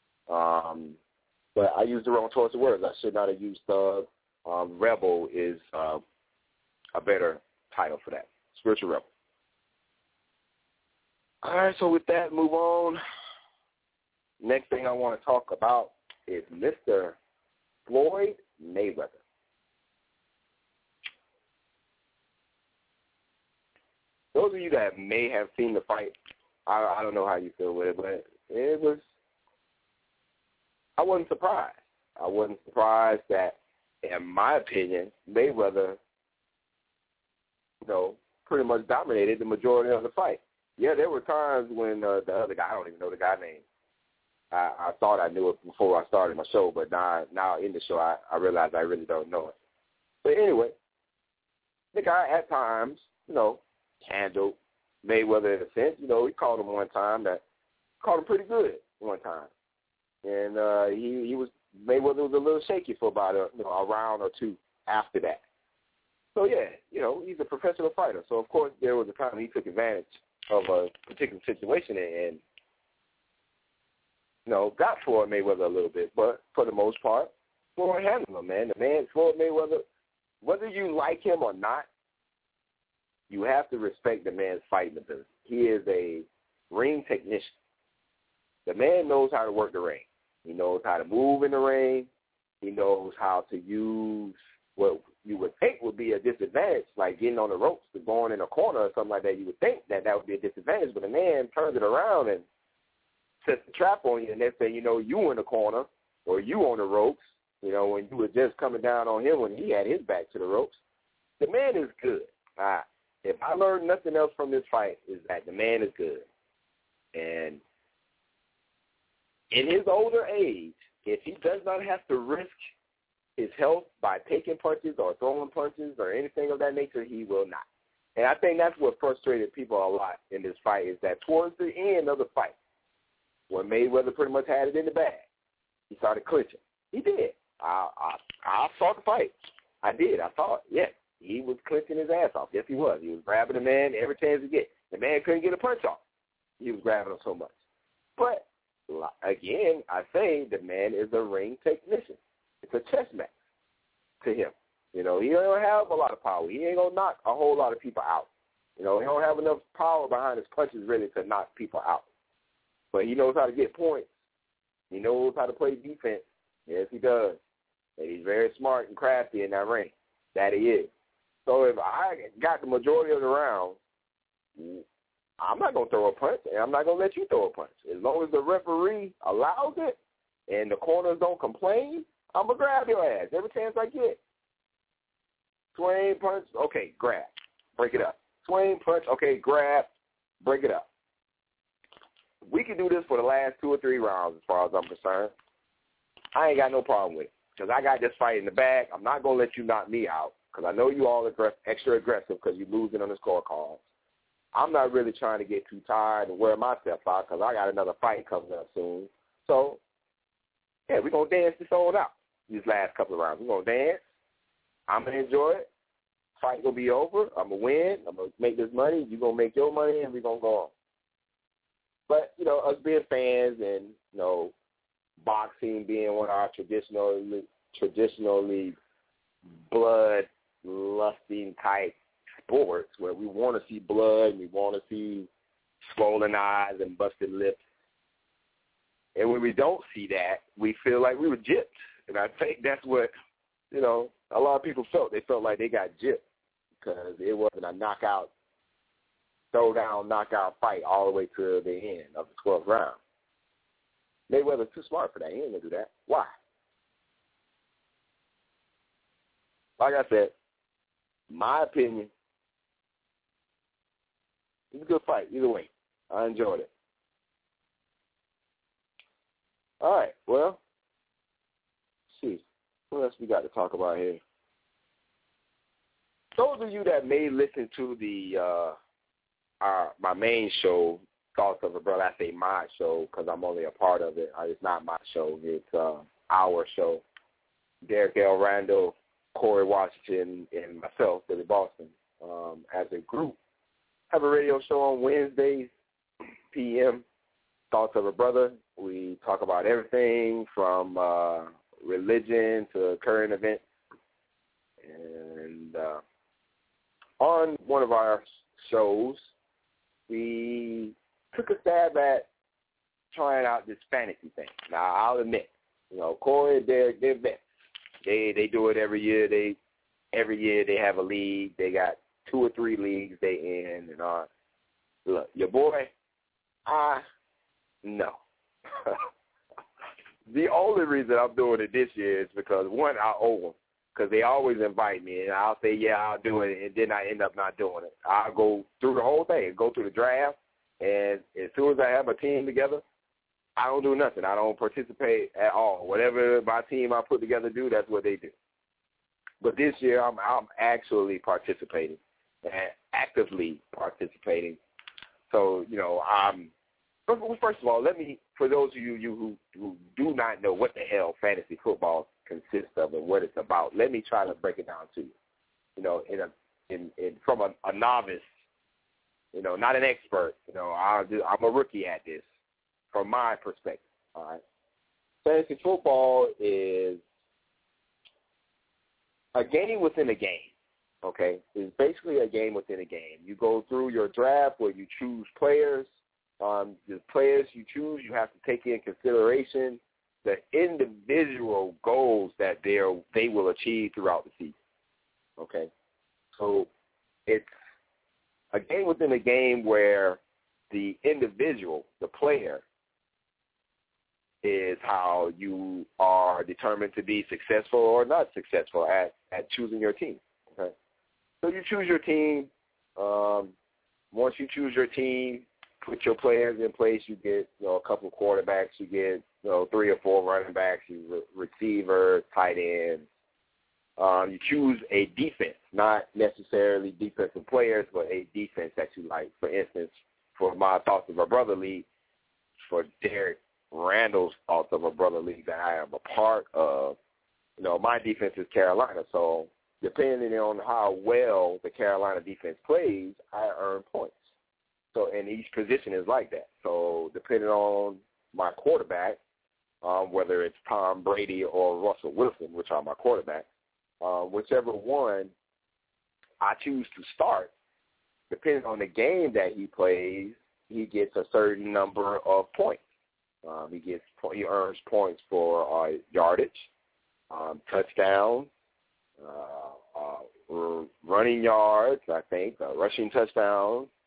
but I used the wrong choice of words. I should not have used thug. Rebel is a better title for that, spiritual rebel. All right, so with that, move on. Next thing I want to talk about is Mr. Floyd Mayweather. Those of you that may have seen the fight, I don't know how you feel with it, but I wasn't surprised. I wasn't surprised that, in my opinion, Mayweather, pretty much dominated the majority of the fight. Yeah, there were times when the other guy, I don't even know the guy's name. I thought I knew it before I started my show, but now in the show, I realized I really don't know it. But anyway, the guy at times, handled Mayweather in a sense. He caught him one time caught him pretty good one time. And Mayweather was a little shaky for about a round or two after that. So, yeah, he's a professional fighter. So, of course, there was a time he took advantage of a particular situation and got Floyd Mayweather a little bit. But for the most part, Floyd handled him, man. The man, Floyd Mayweather, whether you like him or not, you have to respect the man's fighting ability. He is a ring technician. The man knows how to work the ring. He knows how to move in the ring. He knows how to use what you would think would be a disadvantage, like getting on the ropes to going in a corner or something like that. You would think that would be a disadvantage, but the man turns it around and sets the trap on you, and next thing you know, you in the corner or you on the ropes, when you were just coming down on him when he had his back to the ropes. The man is good. If I learned nothing else from this fight, is that the man is good. And in his older age, if he does not have to risk his health by taking punches or throwing punches or anything of that nature, he will not. And I think that's what frustrated people a lot in this fight, is that towards the end of the fight, when Mayweather pretty much had it in the bag, he started clinching. He did. I saw the fight. I did. I saw it. Yes. He was clinching his ass off. Yes, he was. He was grabbing the man every chance he get. The man couldn't get a punch off. He was grabbing him so much. But, again, I say the man is a ring technician. It's a chess match to him. He don't have a lot of power. He ain't going to knock a whole lot of people out. He don't have enough power behind his punches really to knock people out. But he knows how to get points. He knows how to play defense. Yes, he does. And he's very smart and crafty in that ring. That he is. So if I got the majority of the round, I'm not going to throw a punch, and I'm not going to let you throw a punch. As long as the referee allows it and the corners don't complain, I'm going to grab your ass every chance I get. Swing, punch, okay, grab, break it up. Swing, punch, okay, grab, break it up. We can do this for the last 2 or 3 rounds as far as I'm concerned. I ain't got no problem with it because I got this fight in the bag. I'm not going to let you knock me out because I know you all extra aggressive because you're losing on the scorecard. I'm not really trying to get too tired and wear myself out because I got another fight coming up soon. So, yeah, we're going to dance this on out these last couple of rounds. We're going to dance. I'm going to enjoy it. Fight going to be over. I'm going to win. I'm going to make this money. You're going to make your money, and we're going to go on. But, you know, us being fans and, you know, boxing being one of our traditionally blood-lusting type sports where we want to see blood and we want to see swollen eyes and busted lips. And when we don't see that, we feel like we were gypped. And I think that's what, you know, a lot of people felt. They felt like they got gypped because it wasn't a knockout, throw-down, knockout fight all the way to the end of the 12th round. Mayweather's too smart for that. He ain't going to do that. Why? Like I said, my opinion, it was a good fight either way. I enjoyed it. All right, well, let's see. What else we got to talk about here? Those of you that may listen to the my main show, Thoughts of a Brother, I say my show because I'm only a part of it. It's not my show. It's our show. Derek L. Randall, Corey Washington, and myself, Billy Boston, as a group, have a radio show on Wednesdays, p.m., Thoughts of a Brother. We talk about everything from religion to current events. And on one of our shows, we took a stab at trying out this fantasy thing. Now, I'll admit, you know, Corey and Derek, they're vets. They do it every year. Every year they have a league. They got 2 or 3 leagues they in and on. Look, your boy, no. The only reason I'm doing it this year is because, one, I owe them because they always invite me, and I'll say, yeah, I'll do it, and then I end up not doing it. I'll go through the whole thing, go through the draft, and as soon as I have a team together, I don't do nothing. I don't participate at all. Whatever my team I put together do, that's what they do. But this year, I'm actually participating and actively participating. So, you know, first of all, for those of you who do not know what the hell fantasy football consists of and what it's about, let me try to break it down to you. You know, from a novice, you know, not an expert. You know, I'm a rookie at this from my perspective. All right, fantasy football is a game within a game. Okay, it's basically a game within a game. You go through your draft where you choose players. The players you choose, you have to take in consideration the individual goals that they will achieve throughout the season. Okay, so it's a game within a game where the individual, the player, is how you are determined to be successful or not successful at choosing your team. Okay, so you choose your team. Once you choose your team, put your players in place. You get, you know, a couple of quarterbacks. You get, you know, 3 or 4 running backs. You receivers, tight ends. You choose a defense, not necessarily defensive players, but a defense that you like. For instance, for my Thoughts of a Brother League, for Derek Randall's Thoughts of a Brother League that I am a part of, you know, my defense is Carolina. So depending on how well the Carolina defense plays, I earn points. So, and each position is like that. So, depending on my quarterback, whether it's Tom Brady or Russell Wilson, which are my quarterbacks, whichever one I choose to start, depending on the game that he plays, he gets a certain number of points. He earns points for yardage, touchdowns, running yards, I think, rushing touchdowns,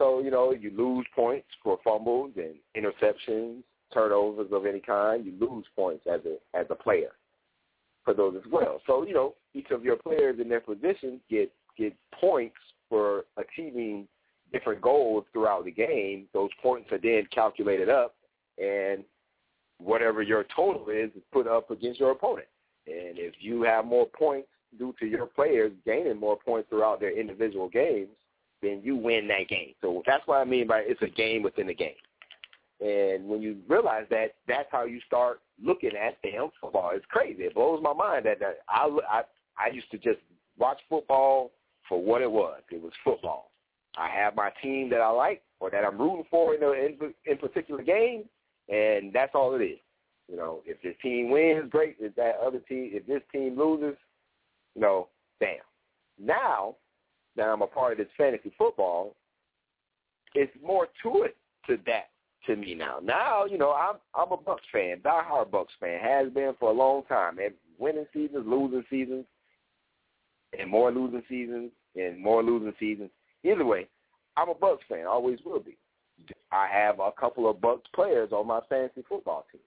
So, you lose points for fumbles and interceptions, turnovers of any kind. You lose points as a player for those as well. So, each of your players in their position get points for achieving different goals throughout the game. Those points are then calculated up, and whatever your total is put up against your opponent. And if you have more points due to your players gaining more points throughout their individual games, then you win that game. So that's what I mean by it's a game within a game. And when you realize that, that's how you start looking at damn football. It's crazy. It blows my mind that I used to just watch football for what it was. It was football. I have my team that I like or that I'm rooting for in particular game, and that's all it is. If this team wins, great. If this team loses, damn. Now that I'm a part of this fantasy football, it's more to it to me now. Now, I'm a Bucs fan, diehard Bucs fan, has been for a long time. And winning seasons, losing seasons, and more losing seasons, and more losing seasons. Either way, I'm a Bucs fan, always will be. I have a couple of Bucs players on my fantasy football team.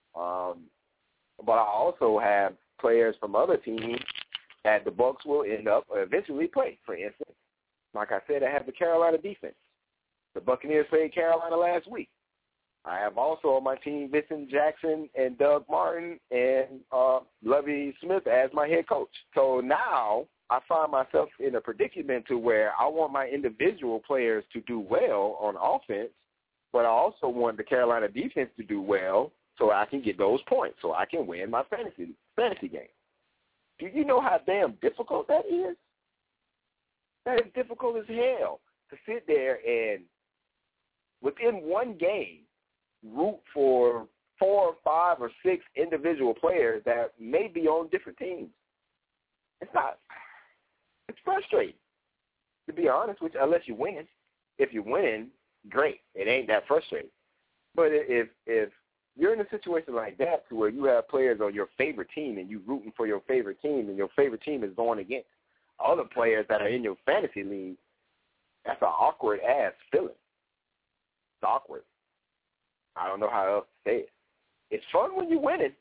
But I also have players from other teams that the Bucs will end up eventually play. For instance, like I said, I have the Carolina defense. The Buccaneers played Carolina last week. I have also on my team Vincent Jackson and Doug Martin and Lovie Smith as my head coach. So now I find myself in a predicament to where I want my individual players to do well on offense, but I also want the Carolina defense to do well so I can get those points, so I can win my fantasy game. Do you know how damn difficult that is? That is difficult as hell to sit there and within one game root for 4 or 5 or 6 individual players that may be on different teams. It's frustrating, to be honest with you, unless you win. If you're winning, great. It ain't that frustrating. But if you're in a situation like that to where you have players on your favorite team and you rooting for your favorite team and your favorite team is going against other players that are in your fantasy league, that's an awkward-ass feeling. It's awkward. I don't know how else to say it. It's fun when you're winning,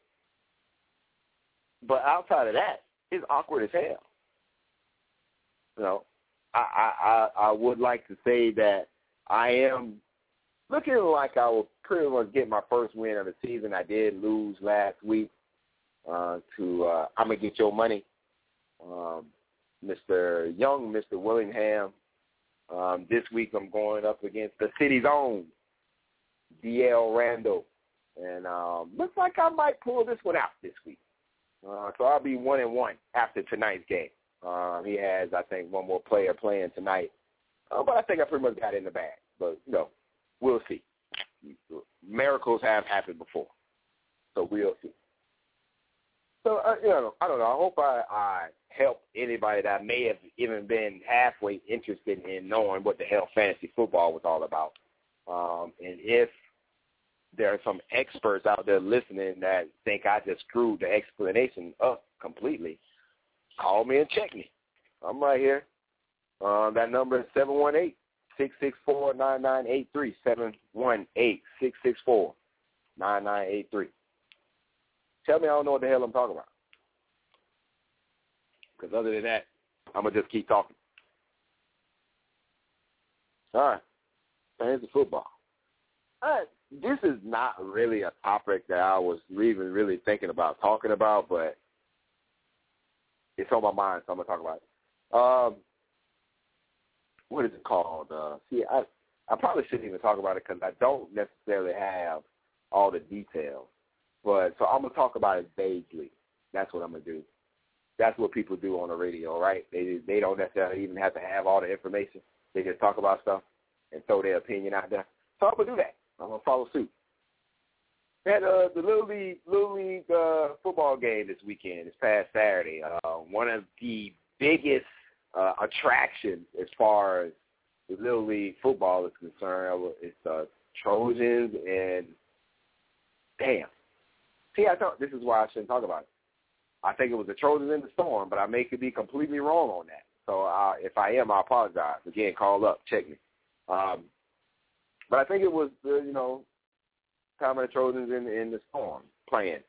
but outside of that, it's awkward as hell. I would like to say that I am looking like I will pretty much get my first win of the season. I did lose last week to I'm Gonna Get Your Money, Mr. Willingham. This week I'm going up against the city's own DL Randall, and looks like I might pull this one out this week. So I'll be 1-1 after tonight's game. He has, I think, one more player playing tonight, but I think I pretty much got it in the bag. But we'll see. Miracles have happened before, so we'll see. So I don't know. I hope I help anybody that may have even been halfway interested in knowing what the hell fantasy football was all about. And if there are some experts out there listening that think I just screwed the explanation up completely, call me and check me. I'm right here. That number is 718-664-9983, 718-664-9983. Tell me I don't know what the hell I'm talking about. Because other than that, I'm going to just keep talking. All right. Fantasy football. This is not really a topic that I was even really thinking about talking about, but it's on my mind, so I'm going to talk about it. What is it called? I probably shouldn't even talk about it because I don't necessarily have all the details. But so I'm going to talk about it vaguely. That's what I'm going to do. That's what people do on the radio, right? They don't necessarily even have to have all the information. They just talk about stuff and throw their opinion out there. So I'm going to do that. I'm going to follow suit. We had the Little League football game this weekend, this past Saturday. One of the biggest attractions as far as the Little League football is concerned. It's Trojans and damn. See, I thought this is why I shouldn't talk about it. I think it was the Trojans in the Storm, but I may could be completely wrong on that. So if I am, I apologize. Again, call up, check me. But I think it was time of the Trojans in the Storm playing.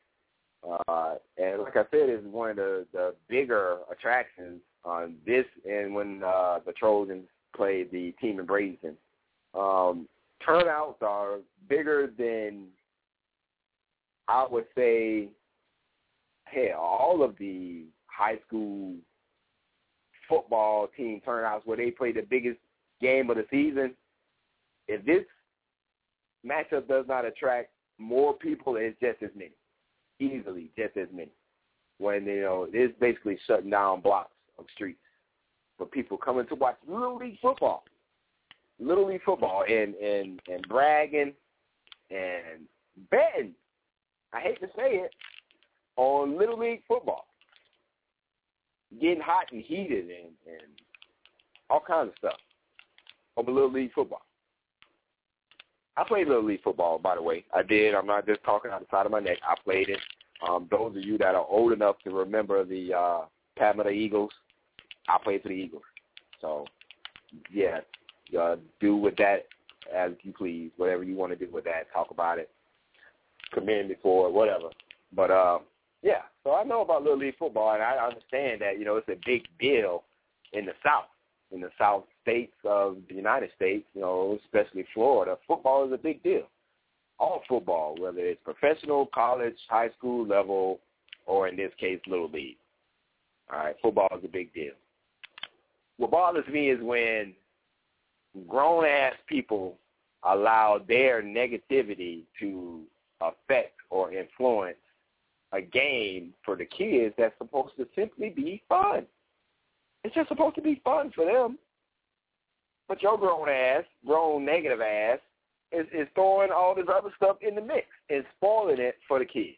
And like I said, it's one of the bigger attractions on this and when the Trojans played the team in Bradenton. Turnouts are bigger than, I would say, all of the high school football team turnouts where they play the biggest game of the season. If this matchup does not attract more people, it's just as many. Easily just as many. When, it's basically shutting down blocks of streets for people coming to watch Little League football. Little League football and bragging and betting, I hate to say it, on Little League football. Getting hot and heated and all kinds of stuff over Little League football. I played Little League football, by the way. I did. I'm not just talking out the side of my neck. I played it. Those of you that are old enough to remember the Palmetto Eagles, I played for the Eagles. So, yeah, do with that as you please. Whatever you want to do with that, talk about it, commend me for it, whatever. But, yeah, so I know about Little League football, and I understand that, it's a big deal in the South states of the United States, especially Florida. Football is a big deal. All football, whether it's professional, college, high school level, or in this case, Little League. All right, football is a big deal. What bothers me is when grown-ass people allow their negativity to affect or influence a game for the kids that's supposed to simply be fun. It's just supposed to be fun for them. But your grown negative ass, is throwing all this other stuff in the mix and spoiling it for the kids.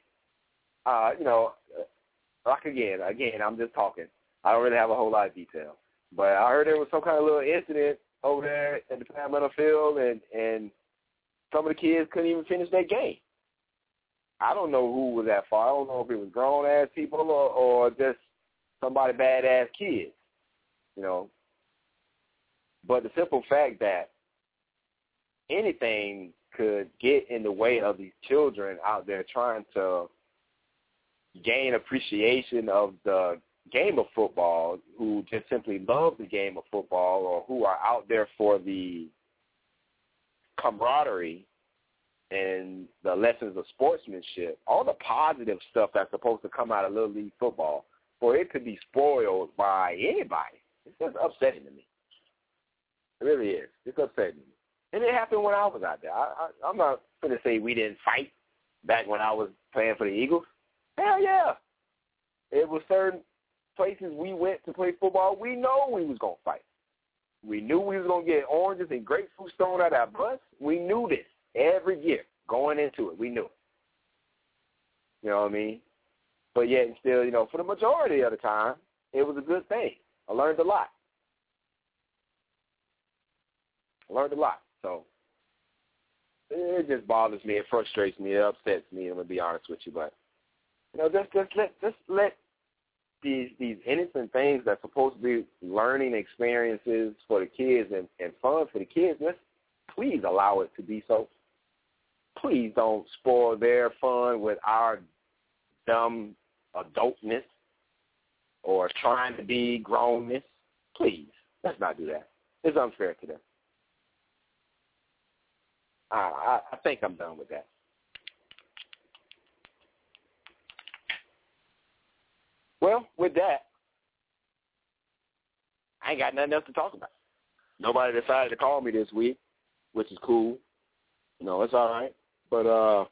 Like again, I'm just talking. I don't really have a whole lot of detail. But I heard there was some kind of little incident over there at the Palmetto Field, and some of the kids couldn't even finish their game. I don't know who was at fault. I don't know if it was grown-ass people or just somebody bad-ass kids, But the simple fact that anything could get in the way of these children out there trying to gain appreciation of the game of football, who just simply love the game of football or who are out there for the camaraderie and the lessons of sportsmanship, all the positive stuff that's supposed to come out of Little League football, for it to be spoiled by anybody, it's just upsetting to me. It really is. It's upsetting me. And it happened when I was out there. I'm not going to say we didn't fight back when I was playing for the Eagles. Hell yeah. It was certain places we went to play football, we know we was going to fight. We knew we was going to get oranges and grapefruit thrown out our butts. We knew this every year going into it. We knew it. You know what I mean? But yet and still, for the majority of the time, it was a good thing. I learned a lot. So it just bothers me. It frustrates me. It upsets me. I'm going to be honest with you. But, just let these innocent things that's supposed to be learning experiences for the kids and fun for the kids, let's please allow it to be so. Please don't spoil their fun with our dumb adultness or trying to be grownness. Please, let's not do that. It's unfair to them. I think I'm done with that. Well, with that, I ain't got nothing else to talk about. Nobody decided to call me this week, which is cool. It's all right. But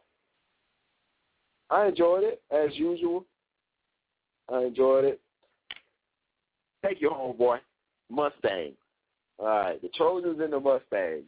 I enjoyed it, as usual. I enjoyed it. Take your homeboy, Mustang. All right, the Trojans and the Mustangs.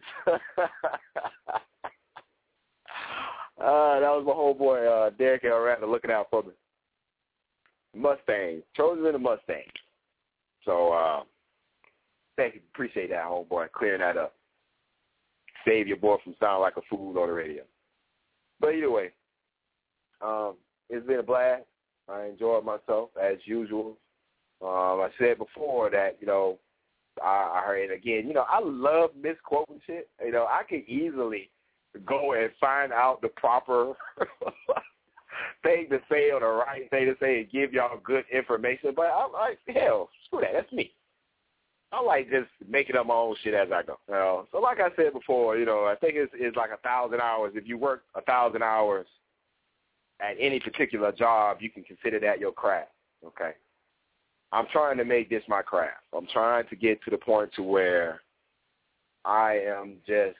That was my homeboy, Derek L. Ratner, looking out for me. Mustangs. Trojans and the Mustangs. So, thank you. Appreciate that, homeboy, clearing that up. Save your boy from sounding like a fool on the radio. But either way, it's been a blast. I enjoyed myself, as usual. I said before that, I heard it again. You know, I love misquoting shit. You know, I can easily go and find out the proper thing to say or the right thing to say and give y'all good information. But I'm like, hell, screw that. That's me. I like just making up my own shit as I go. You know? So like I said before, you know, I think it's like 1,000 hours. If you work 1,000 hours at any particular job, you can consider that your craft, okay? I'm trying to make this my craft. I'm trying to get to the point to where I'm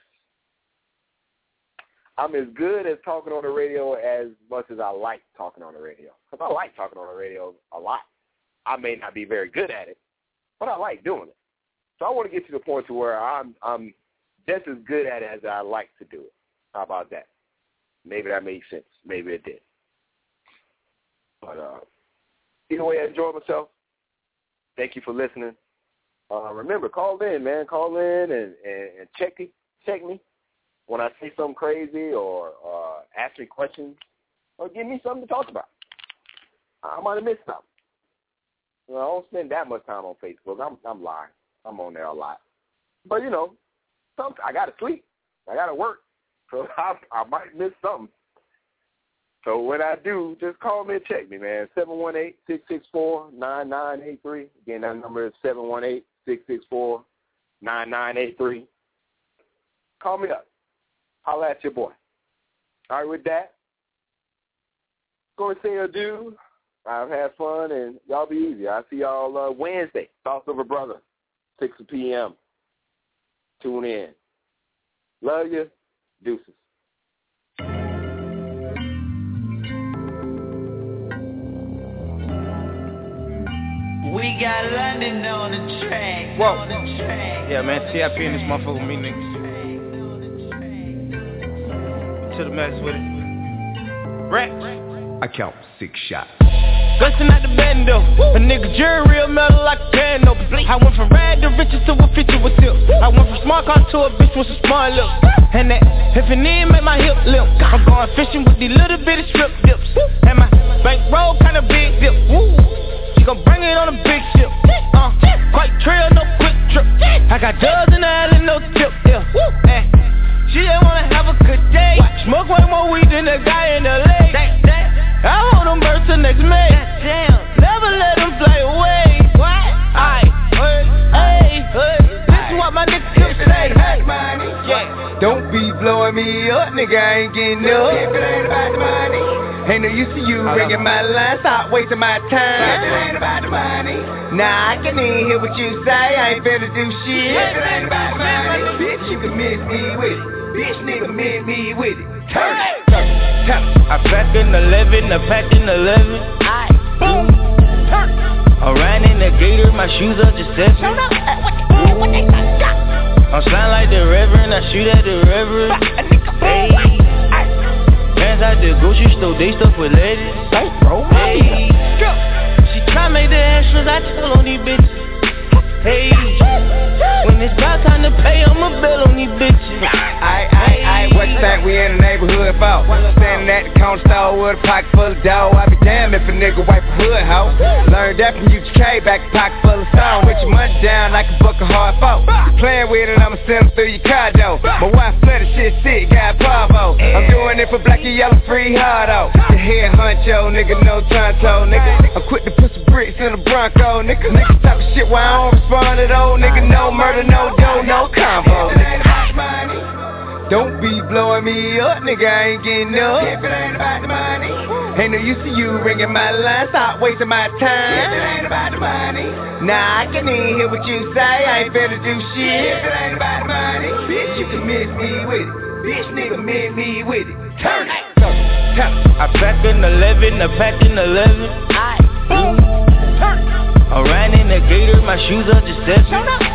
as good at talking on the radio as much as I like talking on the radio. Because I like talking on the radio a lot. I may not be very good at it, but I like doing it. So I want to get to the point to where I'm just as good at it as I like to do it. How about that? Maybe that made sense. Maybe it did. But either way, I enjoyed myself. Thank you for listening. Remember, call in, man. Call in and check me when I say something crazy or ask me questions or give me something to talk about. I might have missed something. You know, I don't spend that much time on Facebook. I'm lying. I'm on there a lot. But, you know, I got to sleep. I got to work. So I might miss something. So when I do, just call me and check me, man. 718-664-9983. Again, that number is 718-664-9983. Call me up. Holla at your boy. All right, with that, going to say adieu. I've had fun, and y'all be easy. I'll see y'all Wednesday. Thoughts of a Brother, 6 p.m. Tune in. Love you. Deuces. We got London on the track. Whoa. Yeah, man, TIP in this motherfucker with me, niggas. To the max with it. Rex. I count 6 shots. Bustin' out the bando, a nigga jury real metal like a piano. I went from rad to riches to a feature with tips. I went from smart car to a bitch with some smart lips. And that epiphany make my hip limp. I'm going fishing with these little bitty strip dips. And my bankroll kinda big dip. Woo. She gon' bring it on a big ship. Quite trail, no quick trip. I got dubs in the alley, no tip. Yeah. She just wanna have a good day. Smoke way more weed than the guy in LA. I hold them birds till next May. Never let them fly away. Hey, this is what my niggas keep saying. Yeah. Don't be blowing me up, nigga, I ain't getting up. If it ain't about the money, ain't no use to you ringing my line. Stop wasting my time. If it ain't about the money, nah, I can even hear what you say. I ain't finna do shit. If it ain't about the money, bitch, you can miss me with it. Bitch, nigga, miss me with it. Turn it. I pack in 11, I pack in 11. Boom. I'm riding in the gator, my shoes are just 7. I'm sound like the reverend, I shoot at the reverend. Hey, hands out the grocery store, they stuff with ladies. Hey, she try make the extras, I tell on these bitches. Hey, when it's about time to pay, I'ma bill on these bitches. What you think we in the neighborhood for? Standing at the counter store with a pocket full of dough. I be damned if a nigga wipe a hood hoe. Learned that from UGK, back a pocket full of stone. With your money down like a book of hard folk. Playing with it, I'ma send them through your car door. My wife flooded shit sick, got Pavo. I'm doing it for black and yellow, free hardo. The head honcho, nigga, no tonto, nigga. I'm quick to put some bricks in the Bronco, nigga. Niggas talking shit while I don't respond at all, nigga. No murder, no dough, no combo, nigga. Don't be blowing me up, nigga, I ain't getting up. If it ain't about the money, ain't no use to you ringing my line. Stop wasting my time. If it ain't about the money, nah, I can even hear what you say. I ain't finna do shit. If it ain't about the money, bitch, you can miss me with it. Bitch, nigga, miss me with it. Turn it. I pack in 11, I pack in 11. Boom. I'm riding in the gator, my shoes are just 7.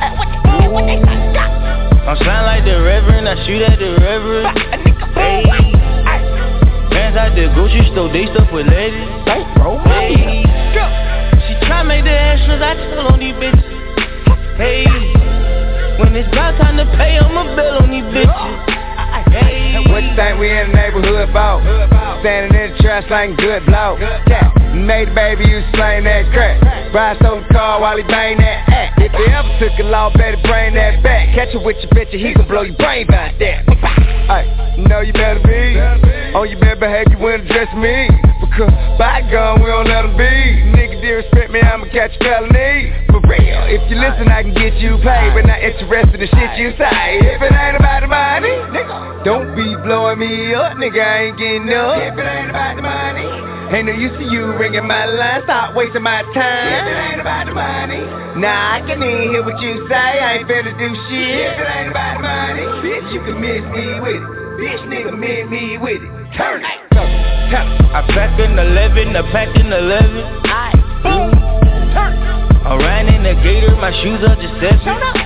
I'm sound like the reverend, I shoot at the reverend. Hey, hands out the grocery store, they stuff with ladies. Hey, she try make the extras, I tell on these bitches. Hey, when it's about time to pay, I'ma bill on these bitches. Hey, what you think we in the neighborhood for? Standing in the trash like good blow. Yeah, made the baby, you slaying that crack. Ride stole the car while he bang that act. If you ever took a law, better bring that back. Catch her with your bitch, he gon' blow your brain by that. Ay, you know you better be on your bad behavior when address me. Because by gun, we don't let them be. Nigga disrespect me, I'ma catch a felony. For real, if you listen, I can get you paid, but not interested in shit you say. If it ain't about the money, nigga, don't be blowing me up, nigga, I ain't getting up. If it ain't about the money, ain't no use to you ringing my line, stop wasting my time. If it ain't about the money, nah, I can even hear what you say, I ain't finna do shit. If it ain't about the money, bitch, you can miss me with it. Bitch, nigga, miss me with it. Turn it. I pack an 11, I pack an 11. Boom, turn. I'm riding in the gator, my shoes are just 7.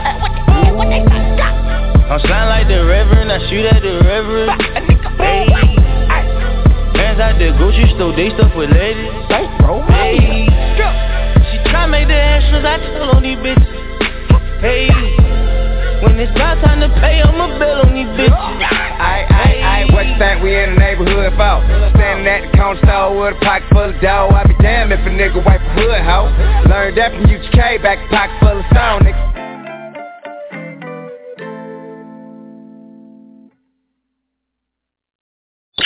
I'm sliding like the reverend, I shoot at the reverend. Hey, hands out the grocery store, they stuff with ladies. Hey, she try make the extras, I tell on these bitches. Hey, when it's about time to pay, I'ma bill on these bitches. What you think we in the neighborhood for? Standing at the corner store with a pocket full of dough. I be damned if a nigga wipe a hood, ho. Learned that from UGK, back a pocket full of stone, nigga.